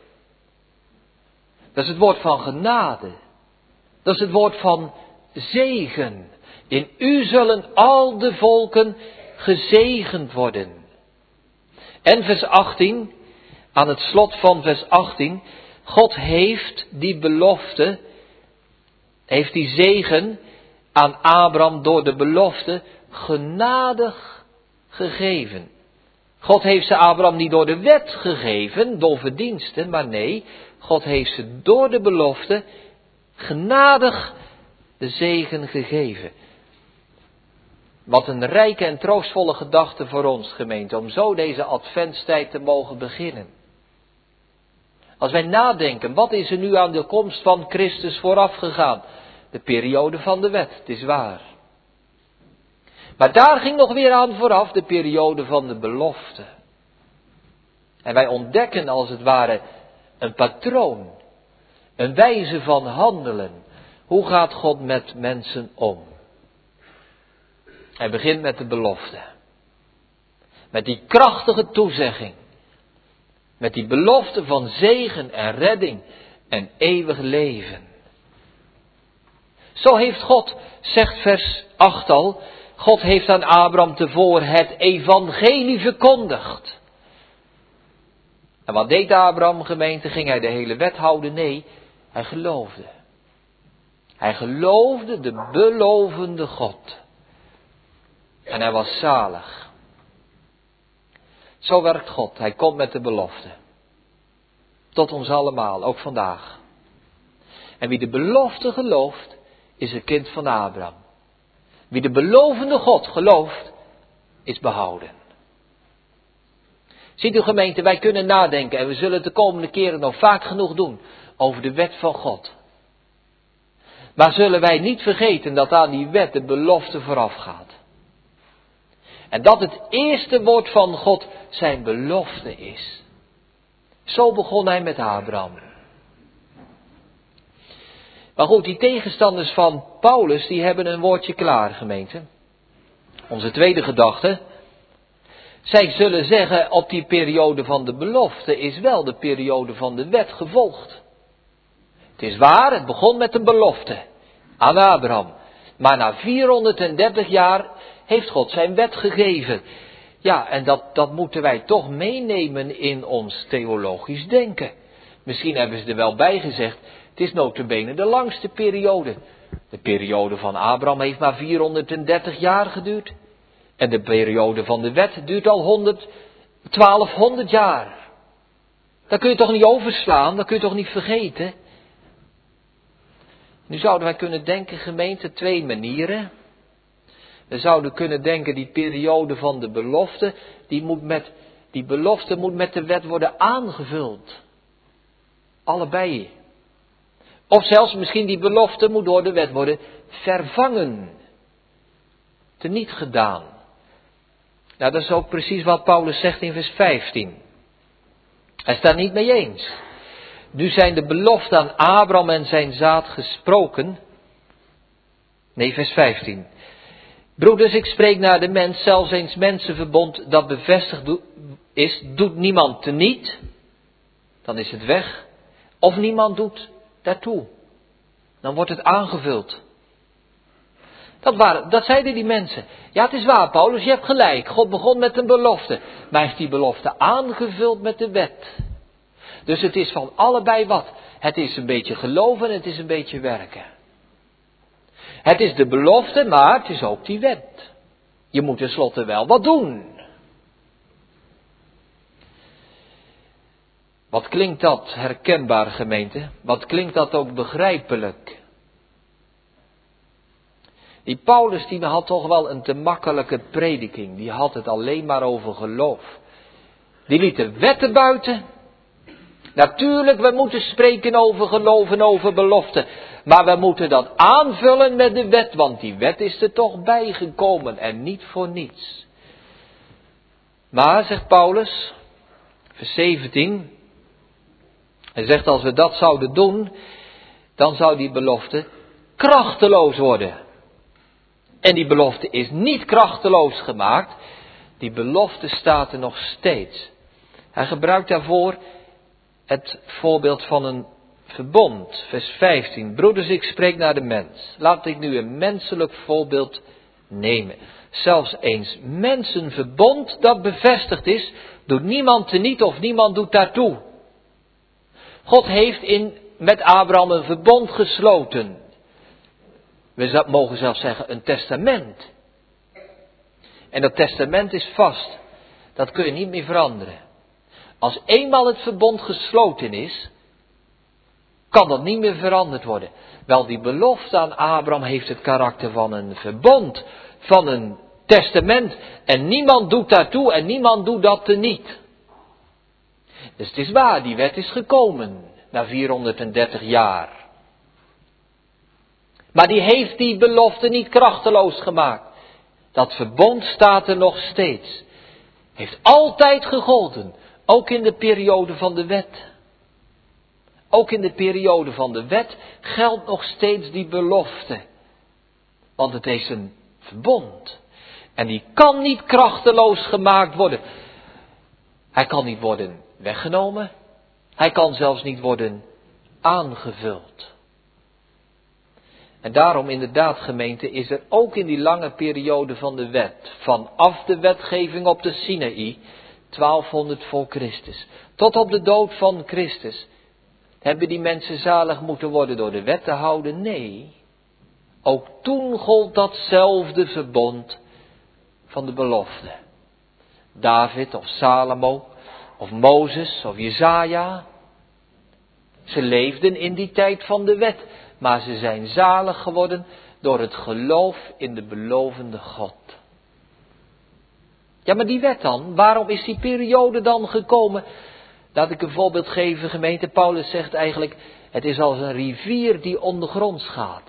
Dat is het woord van genade. Dat is het woord van zegen. In u zullen al de volken gezegend worden. En vers achttien, aan het slot van vers achttien. God heeft die belofte, heeft die zegen aan Abraham door de belofte genadig gegeven. God heeft ze Abraham niet door de wet gegeven, door verdiensten, maar nee, God heeft ze door de belofte genadig de zegen gegeven. Wat een rijke en troostvolle gedachte voor ons, gemeente, om zo deze adventstijd te mogen beginnen. Als wij nadenken, wat is er nu aan de komst van Christus vooraf gegaan? De periode van de wet, het is waar. Maar daar ging nog weer aan vooraf de periode van de belofte. En wij ontdekken als het ware een patroon, een wijze van handelen. Hoe gaat God met mensen om? Hij begint met de belofte. Met die krachtige toezegging. Met die belofte van zegen en redding en eeuwig leven. Zo heeft God, zegt vers acht al, God heeft aan Abraham tevoren het evangelie verkondigd. En wat deed Abraham, gemeente? Ging hij de hele wet houden? Nee, hij geloofde. Hij geloofde de belovende God. En hij was zalig. Zo werkt God. Hij komt met de belofte. Tot ons allemaal, ook vandaag. En wie de belofte gelooft, is een kind van Abraham. Wie de belovende God gelooft, is behouden. Ziet u gemeente, wij kunnen nadenken en we zullen het de komende keren nog vaak genoeg doen over de wet van God. Maar zullen wij niet vergeten dat aan die wet de belofte vooraf gaat. En dat het eerste woord van God zijn belofte is. Zo begon hij met Abraham. Maar goed, die tegenstanders van Paulus, die hebben een woordje klaar, gemeente. Onze tweede gedachte. Zij zullen zeggen, op die periode van de belofte is wel de periode van de wet gevolgd. Het is waar, het begon met een belofte aan Abraham. Maar na vierhonderddertig jaar heeft God zijn wet gegeven. Ja, en dat, dat moeten wij toch meenemen in ons theologisch denken. Misschien hebben ze er wel bij gezegd, het is nota bene de langste periode. De periode van Abraham heeft maar vierhonderddertig jaar geduurd. En de periode van de wet duurt al honderd, twaalfhonderd jaar. Dat kun je toch niet overslaan, dat kun je toch niet vergeten. Nu zouden wij kunnen denken, gemeente, twee manieren. We zouden kunnen denken, die periode van de belofte, die, moet met, die belofte moet met de wet worden aangevuld. Allebei. Of zelfs misschien die belofte moet door de wet worden vervangen. Teniet gedaan. Nou, dat is ook precies wat Paulus zegt in vers vijftien. Hij staat niet mee eens. Nu zijn de beloften aan Abraham en zijn zaad gesproken. Nee, vers vijftien. Broeders, ik spreek naar de mens, zelfs eens mensenverbond dat bevestigd is, doet niemand teniet. Dan is het weg. Of niemand doet daartoe. Dan wordt het aangevuld. Dat, waren, dat zeiden die mensen. Ja, het is waar, Paulus, je hebt gelijk. God begon met een belofte. Maar heeft die belofte aangevuld met de wet. Dus het is van allebei wat. Het is een beetje geloven en het is een beetje werken. Het is de belofte, maar het is ook die wet. Je moet tenslotte wel wat doen. Wat klinkt dat herkenbaar, gemeente? Wat klinkt dat ook begrijpelijk? Die Paulus die had toch wel een te makkelijke prediking. Die had het alleen maar over geloof. Die liet de wetten buiten. Natuurlijk, we moeten spreken over geloof en over belofte. Maar we moeten dat aanvullen met de wet. Want die wet is er toch bijgekomen en niet voor niets. Maar, zegt Paulus, vers zeventien. Hij zegt, als we dat zouden doen, dan zou die belofte krachteloos worden. En die belofte is niet krachteloos gemaakt. Die belofte staat er nog steeds. Hij gebruikt daarvoor het voorbeeld van een verbond. Vers vijftien. Broeders, ik spreek naar de mens. Laat ik nu een menselijk voorbeeld nemen. Zelfs eens mensenverbond dat bevestigd is, doet niemand teniet of niemand doet daartoe. God heeft in, met Abraham een verbond gesloten. We mogen zelfs zeggen een testament. En dat testament is vast. Dat kun je niet meer veranderen. Als eenmaal het verbond gesloten is, kan dat niet meer veranderd worden. Wel, die belofte aan Abraham heeft het karakter van een verbond, van een testament. En niemand doet daartoe en niemand doet dat teniet. Dus het is waar, die wet is gekomen na vierhonderddertig jaar. Maar die heeft die belofte niet krachteloos gemaakt. Dat verbond staat er nog steeds. Heeft altijd gegolden. Ook in de periode van de wet. Ook in de periode van de wet geldt nog steeds die belofte. Want het is een verbond. En die kan niet krachteloos gemaakt worden. Hij kan niet worden weggenomen. Hij kan zelfs niet worden aangevuld. En daarom inderdaad, gemeente, is er ook in die lange periode van de wet, vanaf de wetgeving op de Sinaï, twaalfhonderd voor Christus, tot op de dood van Christus, hebben die mensen zalig moeten worden door de wet te houden? Nee, ook toen gold datzelfde verbond van de belofte. David of Salomo of Mozes of Jesaja, ze leefden in die tijd van de wet, maar ze zijn zalig geworden door het geloof in de belovende God. Ja, maar die wet dan, waarom is die periode dan gekomen? Laat ik een voorbeeld geven, gemeente. Paulus zegt eigenlijk, het is als een rivier die ondergronds gaat.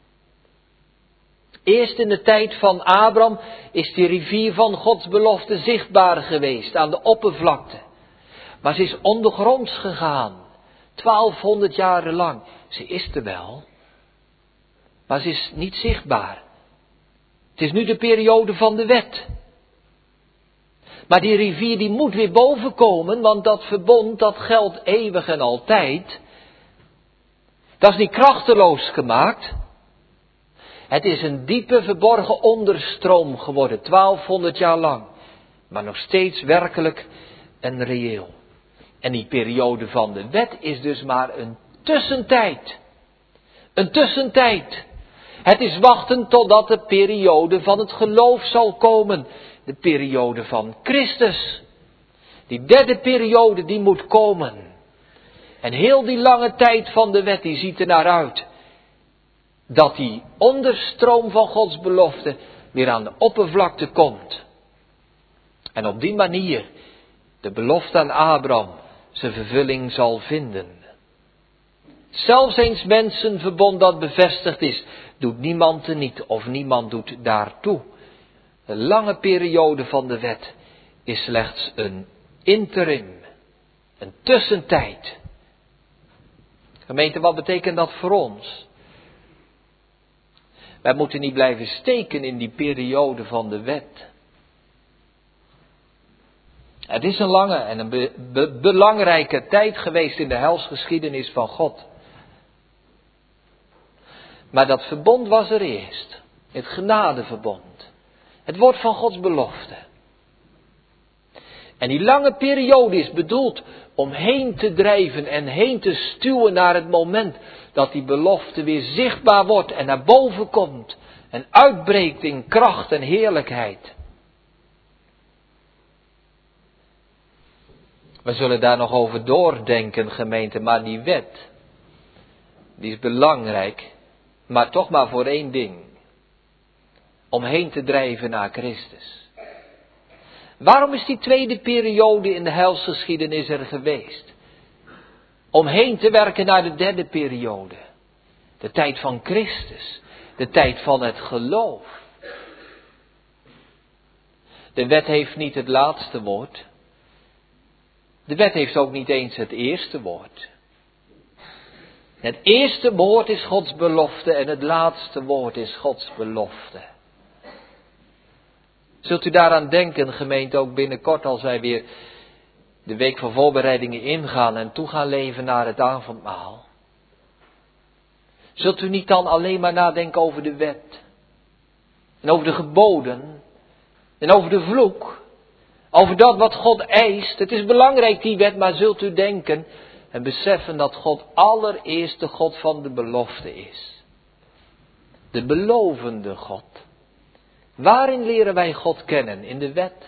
Eerst in de tijd van Abraham is die rivier van Gods belofte zichtbaar geweest aan de oppervlakte. Maar ze is ondergronds gegaan, twaalfhonderd jaren lang. Ze is er wel, maar ze is niet zichtbaar. Het is nu de periode van de wet. Maar die rivier die moet weer boven komen, want dat verbond dat geldt eeuwig en altijd. Dat is niet krachteloos gemaakt. Het is een diepe verborgen onderstroom geworden, twaalfhonderd jaar lang. Maar nog steeds werkelijk en reëel. En die periode van de wet is dus maar een tussentijd. Een tussentijd. Het is wachten totdat de periode van het geloof zal komen. De periode van Christus. Die derde periode die moet komen. En heel die lange tijd van de wet die ziet er naar uit. Dat die onderstroom van Gods belofte weer aan de oppervlakte komt. En op die manier de belofte aan Abraham zijn vervulling zal vinden. Zelfs eens mensenverbond dat bevestigd is, doet niemand er niet of niemand doet daartoe. De lange periode van de wet is slechts een interim, een tussentijd. Gemeente, wat betekent dat voor ons? Wij moeten niet blijven steken in die periode van de wet. Het is een lange en een be- be- belangrijke tijd geweest in de helsgeschiedenis van God. Maar dat verbond was er eerst. Het genadeverbond. Het woord van Gods belofte. En die lange periode is bedoeld om heen te drijven en heen te stuwen naar het moment dat die belofte weer zichtbaar wordt en naar boven komt. En uitbreekt in kracht en heerlijkheid. We zullen daar nog over doordenken, gemeente, maar die wet, die is belangrijk, maar toch maar voor één ding. Om heen te drijven naar Christus. Waarom is die tweede periode in de heilsgeschiedenis er geweest? Om heen te werken naar de derde periode. De tijd van Christus. De tijd van het geloof. De wet heeft niet het laatste woord. De wet heeft ook niet eens het eerste woord. Het eerste woord is Gods belofte en het laatste woord is Gods belofte. Zult u daaraan denken, gemeente, ook binnenkort als wij weer de week van voorbereidingen ingaan en toe gaan leven naar het avondmaal? Zult u niet dan alleen maar nadenken over de wet en over de geboden en over de vloek, over dat wat God eist? Het is belangrijk die wet, maar zult u denken en beseffen dat God allereerst de God van de belofte is. De belovende God. Waarin leren wij God kennen? In de wet?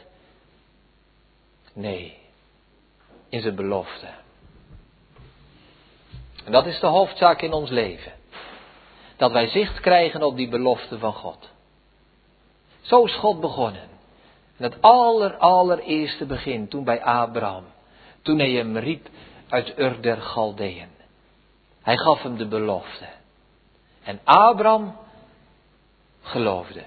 Nee, in zijn belofte. En dat is de hoofdzaak in ons leven. Dat wij zicht krijgen op die belofte van God. Zo is God begonnen. En het aller, allereerste begin toen bij Abraham. Toen hij hem riep uit Ur der Galdeën. Hij gaf hem de belofte. En Abraham geloofde.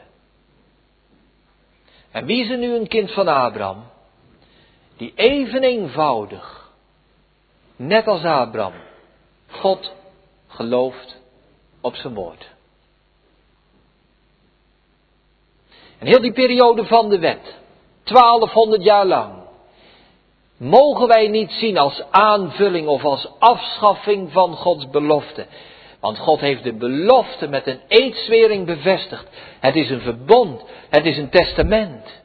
En wie is er nu een kind van Abraham? Die even eenvoudig, net als Abraham, God gelooft op zijn woord. En heel die periode van de wet, twaalfhonderd jaar lang, mogen wij niet zien als aanvulling of als afschaffing van Gods belofte. Want God heeft de belofte met een eedzwering bevestigd. Het is een verbond, het is een testament.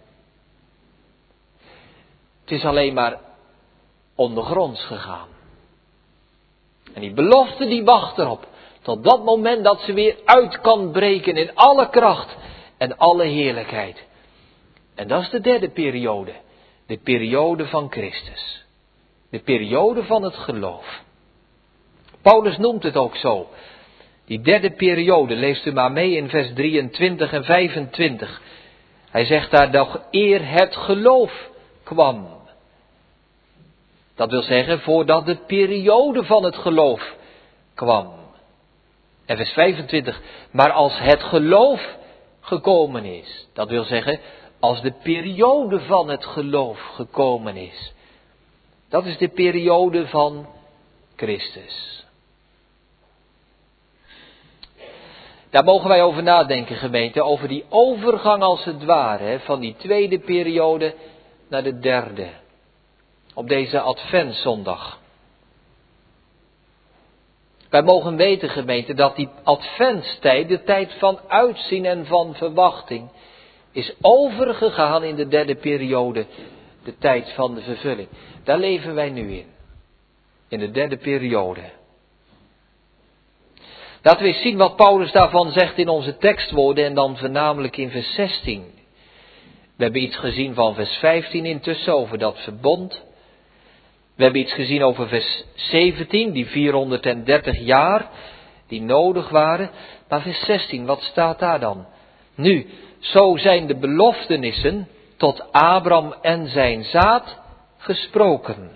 Het is alleen maar ondergronds gegaan. En die belofte die wacht erop. Tot dat moment dat ze weer uit kan breken in alle kracht en alle heerlijkheid. En dat is de derde periode. De periode van Christus. De periode van het geloof. Paulus noemt het ook zo. Die derde periode, leest u maar mee in vers drieëntwintig en vijfentwintig. Hij zegt daar nog eer het geloof kwam. Dat wil zeggen voordat de periode van het geloof kwam. En vers vijfentwintig, maar als het geloof gekomen is. Dat wil zeggen als de periode van het geloof gekomen is. Dat is de periode van Christus. Daar mogen wij over nadenken, gemeente, over die overgang als het ware, van die tweede periode naar de derde. Op deze Adventszondag. Wij mogen weten, gemeente, dat die adventstijd, de tijd van uitzien en van verwachting, is overgegaan in de derde periode, de tijd van de vervulling. Daar leven wij nu in. In de derde periode. Laten we eens zien wat Paulus daarvan zegt in onze tekstwoorden en dan voornamelijk in vers zestien. We hebben iets gezien van vers vijftien intussen over dat verbond. We hebben iets gezien over vers zeventien, die vierhonderddertig jaar die nodig waren. Maar vers zestien, wat staat daar dan? Nu, zo zijn de beloftenissen tot Abraham en zijn zaad gesproken.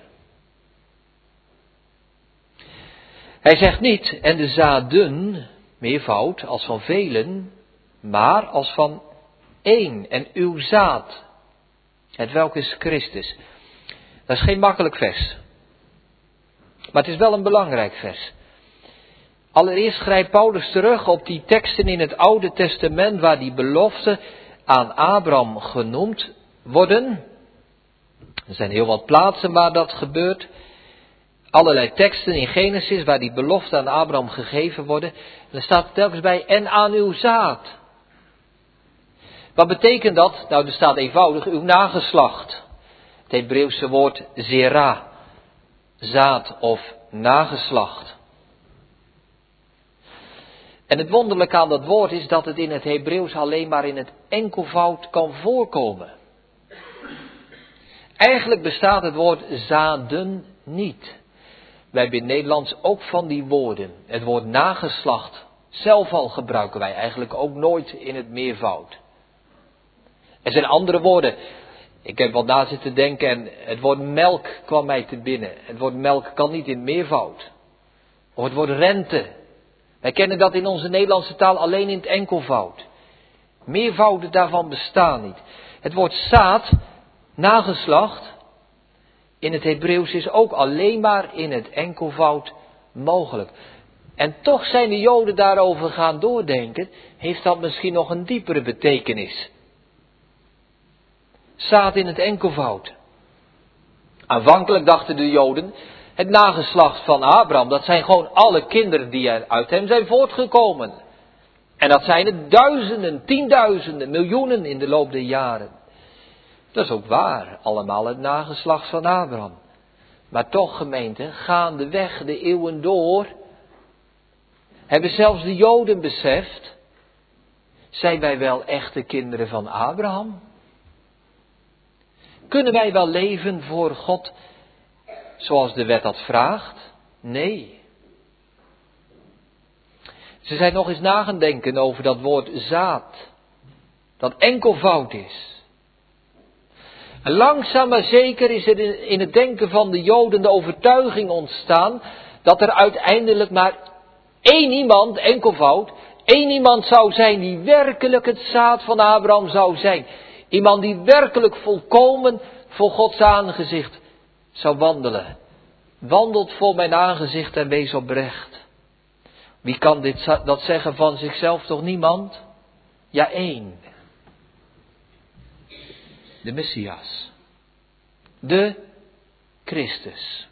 Hij zegt niet, en de zaden, meervoud, als van velen, maar als van één, en uw zaad, het welk is Christus. Dat is geen makkelijk vers. Maar het is wel een belangrijk vers. Allereerst grijpt Paulus terug op die teksten in het Oude Testament waar die beloften aan Abraham genoemd worden. Er zijn heel wat plaatsen waar dat gebeurt. Allerlei teksten in Genesis waar die beloften aan Abraham gegeven worden. En er staat telkens bij, en aan uw zaad. Wat betekent dat? Nou, er staat eenvoudig, uw nageslacht. Het Hebreeuwse woord zera, zaad of nageslacht. En het wonderlijke aan dat woord is dat het in het Hebreeuws alleen maar in het enkelvoud kan voorkomen. Eigenlijk bestaat het woord zaden niet. Wij hebben in het Nederlands ook van die woorden. Het woord nageslacht zelf al gebruiken wij eigenlijk ook nooit in het meervoud. Er zijn andere woorden. Ik heb wat na zitten denken en het woord melk kwam mij te binnen. Het woord melk kan niet in het meervoud. Of het woord rente. Wij kennen dat in onze Nederlandse taal alleen in het enkelvoud. Meervouden daarvan bestaan niet. Het woord zaad, nageslacht, in het Hebreeuws is ook alleen maar in het enkelvoud mogelijk. En toch zijn de Joden daarover gaan doordenken, heeft dat misschien nog een diepere betekenis. Zaad in het enkelvoud. Aanvankelijk dachten de Joden, het nageslacht van Abraham, dat zijn gewoon alle kinderen die uit hem zijn voortgekomen. En dat zijn er duizenden, tienduizenden, miljoenen in de loop der jaren. Dat is ook waar, allemaal het nageslacht van Abraham. Maar toch, gemeente, gaandeweg de eeuwen door, hebben zelfs de Joden beseft, zijn wij wel echte kinderen van Abraham? Kunnen wij wel leven voor God zoals de wet dat vraagt? Nee. Ze zijn nog eens na gaan denken over dat woord zaad, dat enkelvoud is. En langzaam maar zeker is er in het denken van de Joden de overtuiging ontstaan dat er uiteindelijk maar één iemand, enkelvoud, één iemand zou zijn die werkelijk het zaad van Abraham zou zijn. Iemand die werkelijk volkomen voor Gods aangezicht zou wandelen. Wandelt voor mijn aangezicht en wees oprecht. Wie kan dit, dat zeggen van zichzelf? Toch niemand? Ja, één. de Messias. De Christus.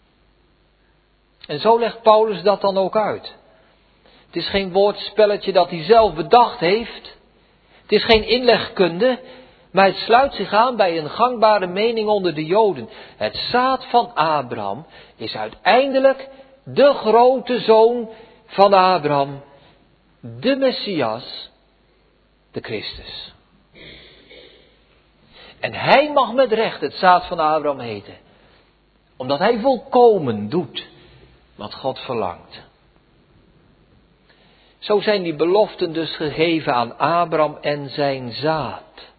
En zo legt Paulus dat dan ook uit. Het is geen woordspelletje dat hij zelf bedacht heeft. Het is geen inlegkunde, maar het sluit zich aan bij een gangbare mening onder de Joden. Het zaad van Abraham is uiteindelijk de grote zoon van Abraham, de Messias, de Christus. En hij mag met recht het zaad van Abraham heten, omdat hij volkomen doet wat God verlangt. Zo zijn die beloften dus gegeven aan Abraham en zijn zaad.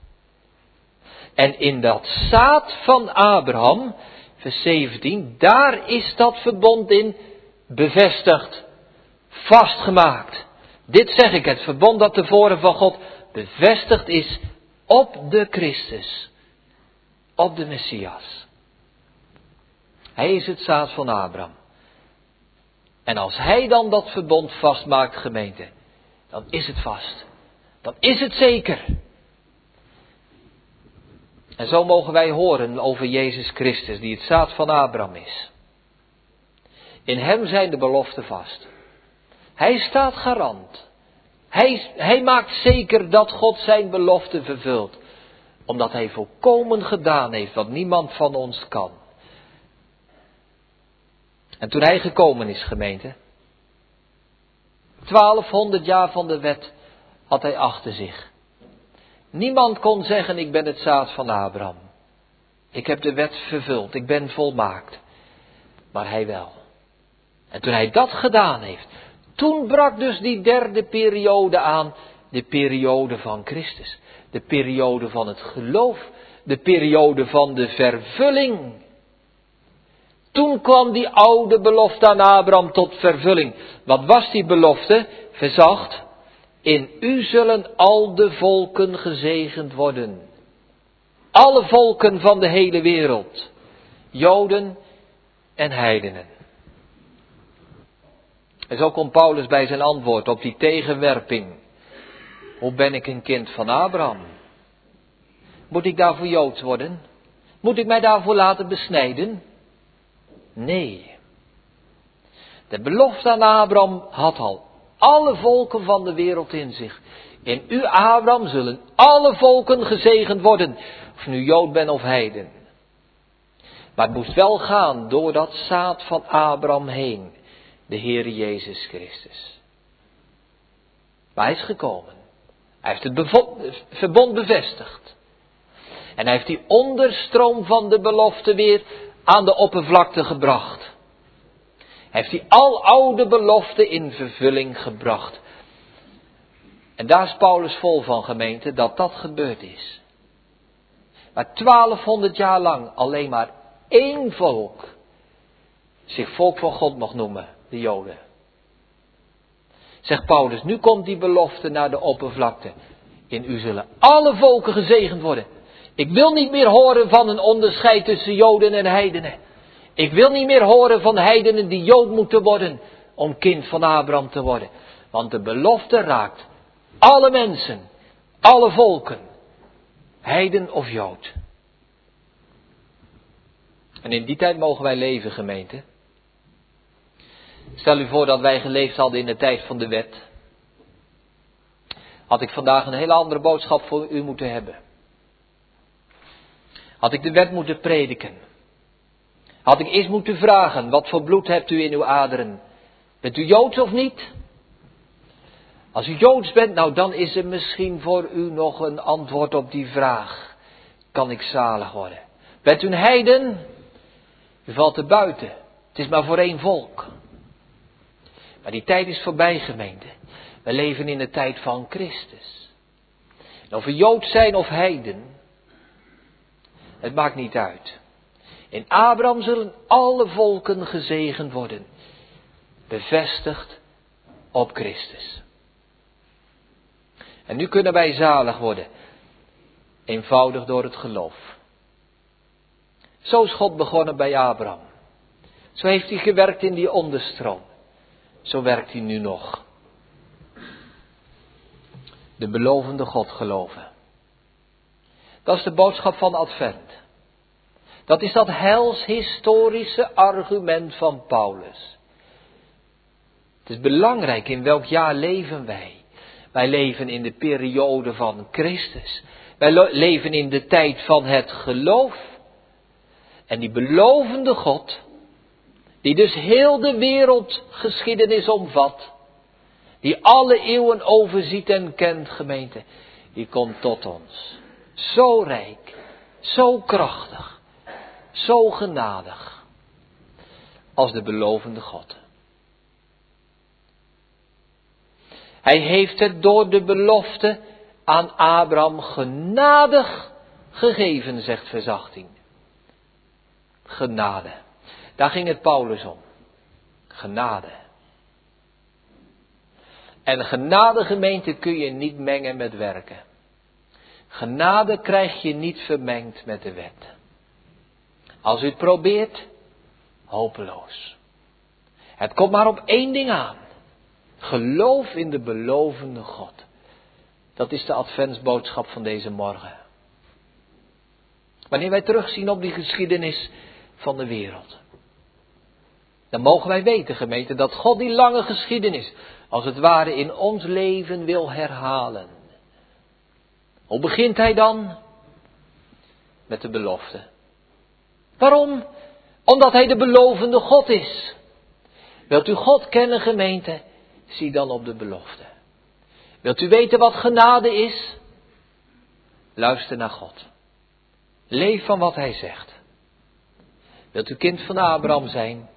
En in dat zaad van Abraham, vers zeventien, daar is dat verbond in bevestigd, vastgemaakt. Dit zeg ik, het verbond dat tevoren van God bevestigd is op de Christus, op de Messias. Hij is het zaad van Abraham. En als hij dan dat verbond vastmaakt, gemeente, dan is het vast. Dan is het zeker. En zo mogen wij horen over Jezus Christus, die het zaad van Abraham is. In hem zijn de beloften vast. Hij staat garant. Hij, hij maakt zeker dat God zijn belofte vervult. Omdat hij volkomen gedaan heeft wat niemand van ons kan. En toen hij gekomen is, gemeente, twaalfhonderd jaar van de wet had hij achter zich. Niemand kon zeggen, ik ben het zaad van Abraham. Ik heb de wet vervuld, ik ben volmaakt. Maar hij wel. En toen hij dat gedaan heeft, toen brak dus die derde periode aan, de periode van Christus. De periode van het geloof, de periode van de vervulling. Toen kwam die oude belofte aan Abraham tot vervulling. Wat was die belofte? Vers acht. In u zullen al de volken gezegend worden. Alle volken van de hele wereld. Joden en heidenen. En zo komt Paulus bij zijn antwoord op die tegenwerping. Hoe ben ik een kind van Abraham? Moet ik daarvoor Joods worden? Moet ik mij daarvoor laten besnijden? Nee. De belofte aan Abraham had al alle volken van de wereld in zich. In u, Abraham, zullen alle volken gezegend worden. Of nu Jood ben of heiden. Maar het moest wel gaan door dat zaad van Abraham heen. De Heere Jezus Christus. Maar hij is gekomen. Hij heeft het bevond, verbond bevestigd. En hij heeft die onderstroom van de belofte weer aan de oppervlakte gebracht. Hij heeft die aloude belofte in vervulling gebracht. En daar is Paulus vol van, gemeente, dat dat gebeurd is. Maar twaalfhonderd jaar lang alleen maar één volk zich volk van God mag noemen, de Joden. Zegt Paulus, nu komt die belofte naar de oppervlakte. In u zullen alle volken gezegend worden. Ik wil niet meer horen van een onderscheid tussen Joden en heidenen. Ik wil niet meer horen van heidenen die Jood moeten worden om kind van Abraham te worden. Want de belofte raakt alle mensen, alle volken, heiden of Jood. En in die tijd mogen wij leven, gemeente. Stel u voor dat wij geleefd hadden in de tijd van de wet. Had ik vandaag een hele andere boodschap voor u moeten hebben. Had ik de wet moeten prediken. Had ik eerst moeten vragen, wat voor bloed hebt u in uw aderen? Bent u Joods of niet? Als u Joods bent, nou dan is er misschien voor u nog een antwoord op die vraag. Kan ik zalig worden? Bent u een heiden? U valt er buiten. Het is maar voor één volk. Maar die tijd is voorbij, gemeente. We leven in de tijd van Christus. En of we Jood zijn of heiden, het maakt niet uit. In Abraham zullen alle volken gezegend worden. Bevestigd op Christus. En nu kunnen wij zalig worden. Eenvoudig door het geloof. Zo is God begonnen bij Abraham. Zo heeft hij gewerkt in die onderstroom. Zo werkt hij nu nog. De belovende God geloven. Dat is de boodschap van Advent. Dat is dat heilshistorische argument van Paulus. Het is belangrijk in welk jaar leven wij. Wij leven in de periode van Christus. Wij lo- leven in de tijd van het geloof. En die belovende God, die dus heel de wereldgeschiedenis omvat, die alle eeuwen overziet en kent, gemeente, die komt tot ons. Zo rijk, zo krachtig, zo genadig, als de belovende God. Hij heeft het door de belofte aan Abraham genadig gegeven, zegt vers achttien. Genade. Daar ging het Paulus om. Genade. En genade, gemeente, kun je niet mengen met werken. Genade krijg je niet vermengd met de wet. Als u het probeert, hopeloos. Het komt maar op één ding aan. Geloof in de belovende God. Dat is de adventsboodschap van deze morgen. Wanneer wij terugzien op die geschiedenis van de wereld, dan mogen wij weten, gemeente, dat God die lange geschiedenis als het ware in ons leven wil herhalen. Hoe begint hij dan? Met de belofte. Waarom? Omdat hij de belovende God is. Wilt u God kennen, gemeente? Zie dan op de belofte. Wilt u weten wat genade is? Luister naar God. Leef van wat hij zegt. Wilt u kind van Abraham zijn?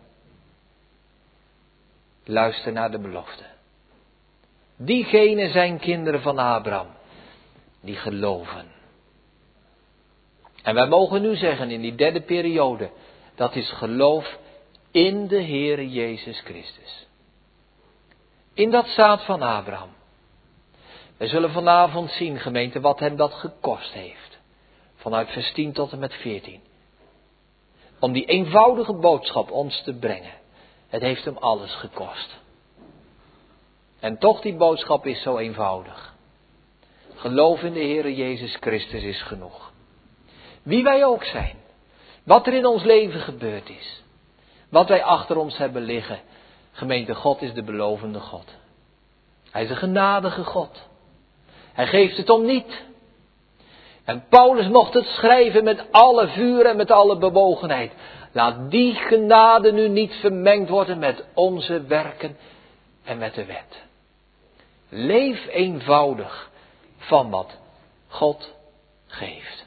Luister naar de belofte. Diegenen zijn kinderen van Abraham, die geloven. En wij mogen nu zeggen in die derde periode, dat is geloof in de Heere Jezus Christus. In dat zaad van Abraham. We zullen vanavond zien, gemeente, wat hem dat gekost heeft. Vanuit vers tien tot en met veertien. Om die eenvoudige boodschap ons te brengen. Het heeft hem alles gekost. En toch, die boodschap is zo eenvoudig. Geloof in de Heere Jezus Christus is genoeg. Wie wij ook zijn. Wat er in ons leven gebeurd is. Wat wij achter ons hebben liggen. Gemeente, God is de belovende God. Hij is een genadige God. Hij geeft het om niet. En Paulus mocht het schrijven met alle vuur en met alle bewogenheid. Laat die genade nu niet vermengd worden met onze werken en met de wet. Leef eenvoudig van wat God geeft.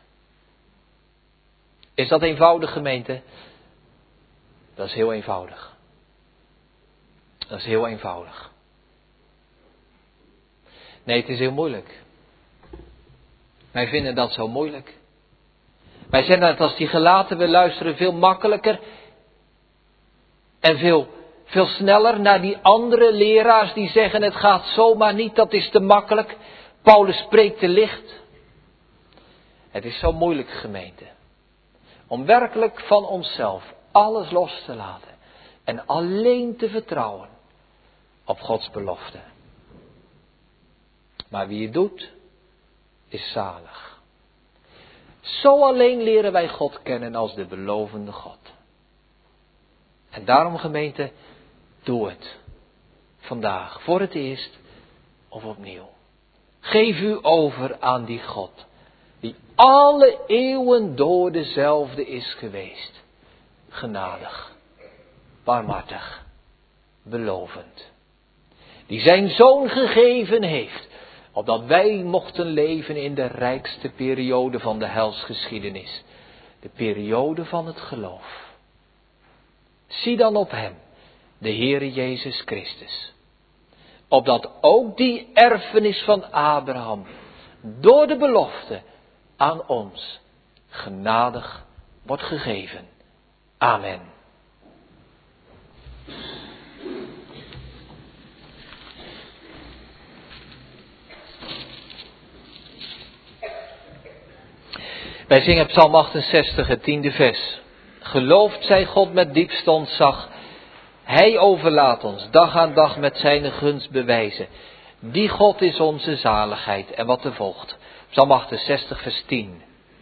Is dat eenvoudig, gemeente? Dat is heel eenvoudig. Dat is heel eenvoudig. Nee, het is heel moeilijk. Wij vinden dat zo moeilijk. Wij zijn dat als die gelaten, we luisteren veel makkelijker en veel, veel sneller naar die andere leraars die zeggen het gaat zomaar niet, dat is te makkelijk. Paulus spreekt te licht. Het is zo moeilijk, gemeente, om werkelijk van onszelf alles los te laten en alleen te vertrouwen op Gods belofte. Maar wie het doet, is zalig. Zo alleen leren wij God kennen als de belovende God. En daarom, gemeente, doe het. Vandaag, voor het eerst of opnieuw. Geef u over aan die God, die alle eeuwen door dezelfde is geweest. Genadig, barmhartig, belovend. Die zijn Zoon gegeven heeft, opdat wij mochten leven in de rijkste periode van de heilsgeschiedenis. De periode van het geloof. Zie dan op hem, de Heere Jezus Christus. Opdat ook die erfenis van Abraham, door de belofte aan ons, genadig wordt gegeven. Amen. Wij zingen Psalm achtenzestig, het tiende vers. Geloofd zij God met diepste ontzag. Hij overlaat ons dag aan dag met zijn gunst bewijzen. Die God is onze zaligheid. En wat er volgt. Psalm achtenzestig, vers tien.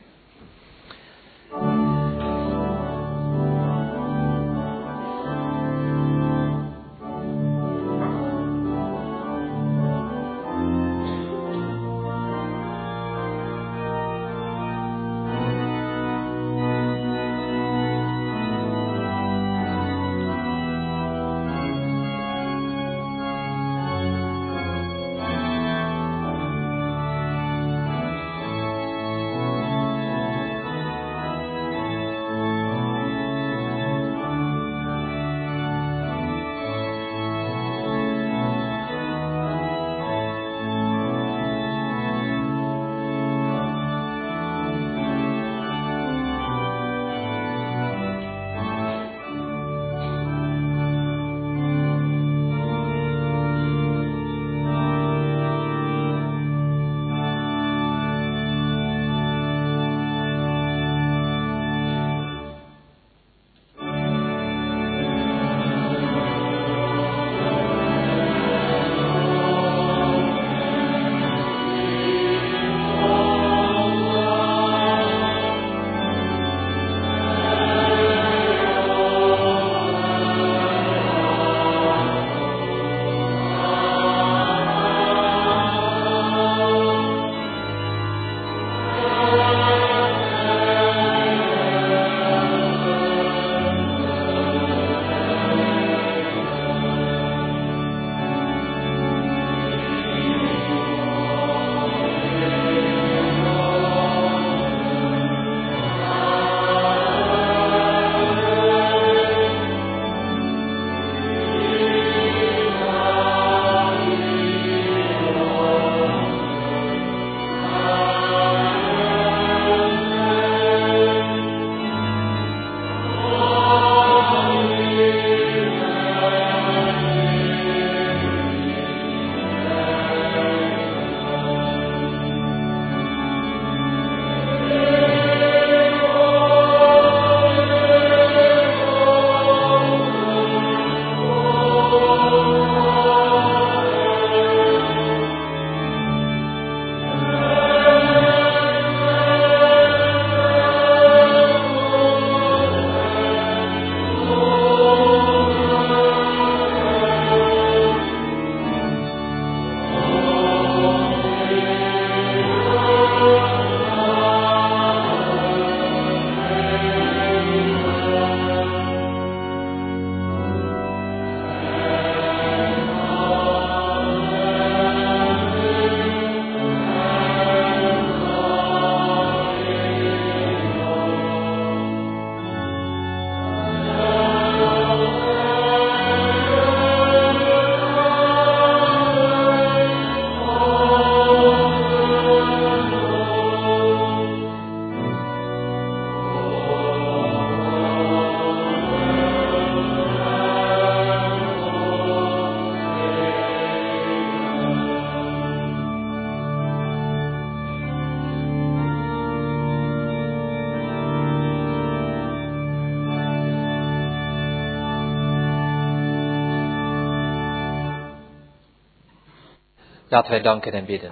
Laten wij danken en bidden.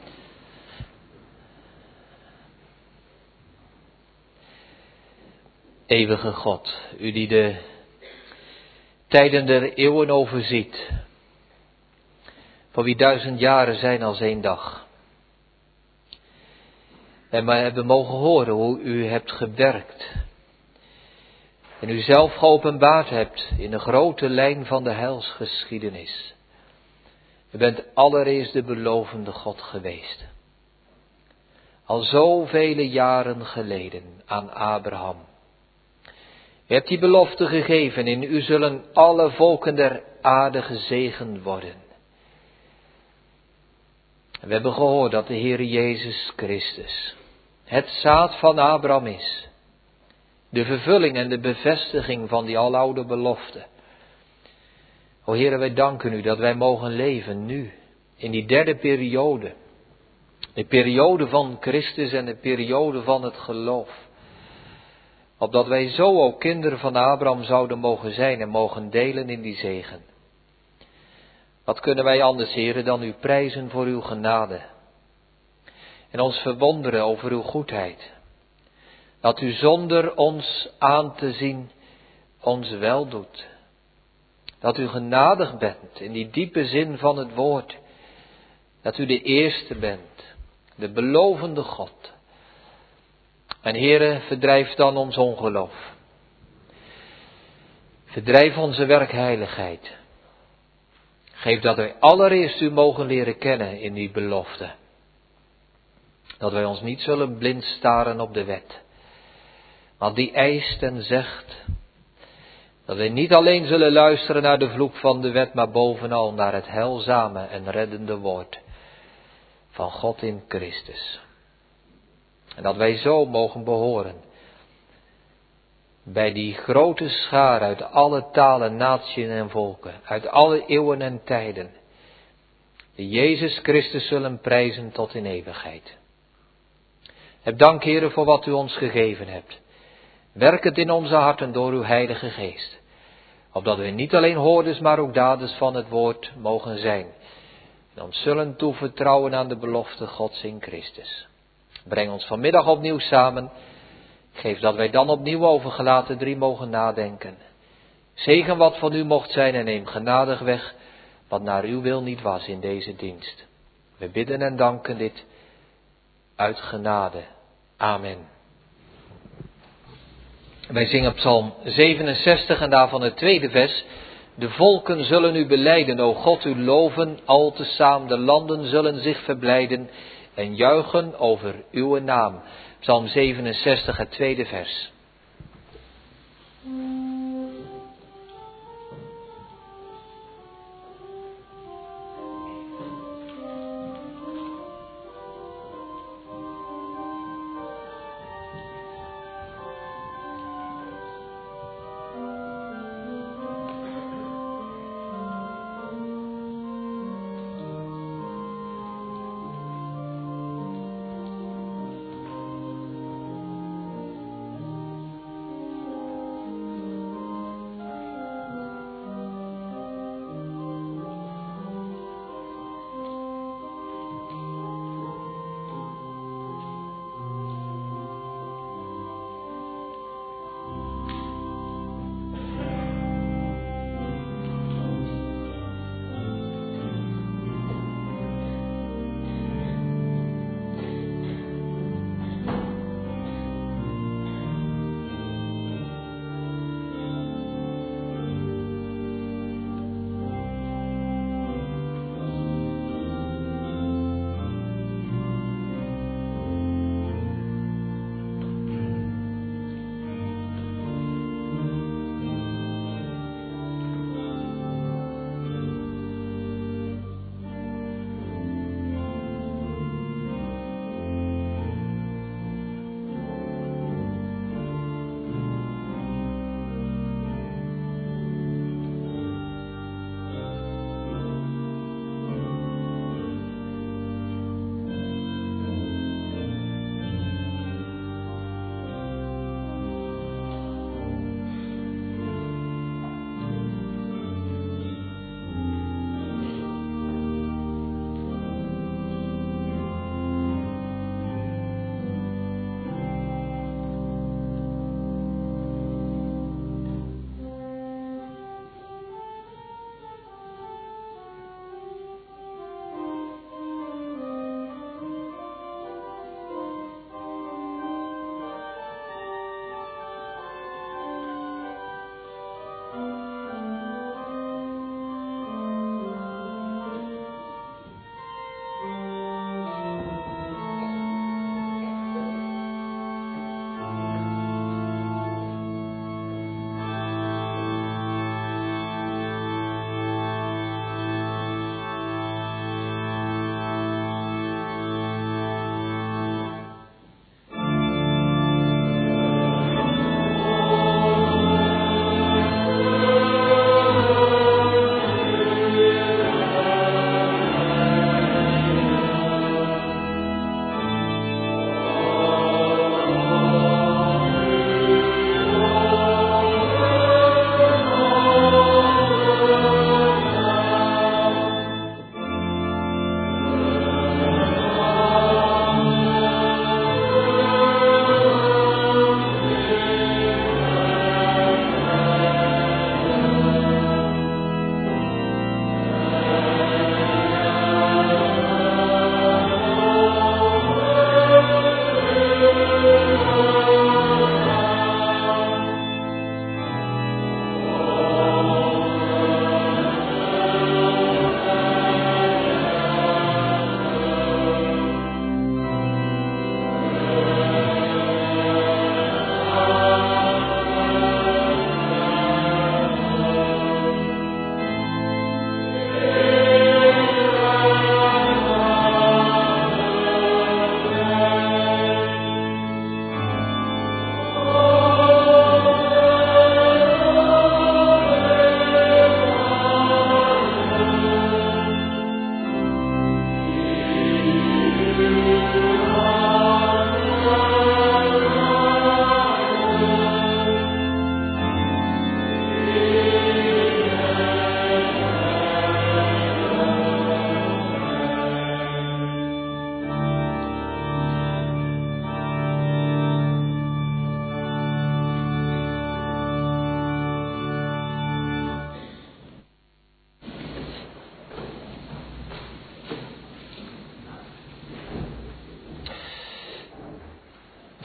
Eeuwige God, u die de tijden der eeuwen overziet, voor wie duizend jaren zijn als één dag. En we hebben mogen horen hoe u hebt gewerkt en u zelf geopenbaard hebt in de grote lijn van de heilsgeschiedenis. U bent allereerst de belovende God geweest. Al zoveel jaren geleden aan Abraham. U hebt die belofte gegeven, in u zullen alle volken der aarde gezegend worden. En we hebben gehoord dat de Heer Jezus Christus het zaad van Abraham is. De vervulling en de bevestiging van die aloude belofte. O Heere, wij danken u dat wij mogen leven nu, in die derde periode. De periode van Christus en de periode van het geloof. Opdat wij zo ook kinderen van Abraham zouden mogen zijn en mogen delen in die zegen. Wat kunnen wij anders, Heere, dan u prijzen voor uw genade. En ons verwonderen over uw goedheid. Dat u zonder ons aan te zien ons wel doet. Dat u genadig bent in die diepe zin van het woord. Dat u de eerste bent, de belovende God. En Heere, verdrijf dan ons ongeloof. Verdrijf onze werkheiligheid. Geef dat wij allereerst u mogen leren kennen in die belofte. Dat wij ons niet zullen blind staren op de wet. Want die eist en zegt dat wij niet alleen zullen luisteren naar de vloek van de wet, maar bovenal naar het heilzame en reddende woord van God in Christus. En dat wij zo mogen behoren bij die grote schaar uit alle talen, naties en volken, uit alle eeuwen en tijden, die Jezus Christus zullen prijzen tot in eeuwigheid. Heb dank, Heere, voor wat u ons gegeven hebt. Werk het in onze harten door uw Heilige Geest, opdat we niet alleen hoorders, maar ook daders van het woord mogen zijn, en ons zullen toevertrouwen aan de belofte Gods in Christus. Breng ons vanmiddag opnieuw samen. Geef dat wij dan opnieuw over gelaten drie mogen nadenken. Zegen wat van u mocht zijn en neem genadig weg wat naar uw wil niet was in deze dienst. We bidden en danken dit uit genade. Amen. Wij zingen Psalm zevenenzestig en daarvan het tweede vers. De volken zullen u belijden, o God, u loven, al tezaam de landen zullen zich verblijden en juichen over uw naam. Psalm zevenenzestig, het tweede vers.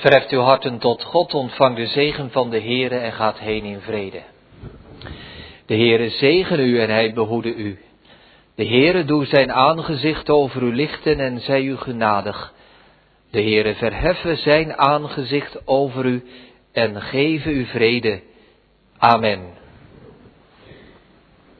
Verheft uw harten tot God, ontvang de zegen van de Heere en gaat heen in vrede. De Heere zegene u en hij behoede u. De Heere doe zijn aangezicht over u lichten en zij u genadig. De Heere verheffe zijn aangezicht over u en geven u vrede. Amen.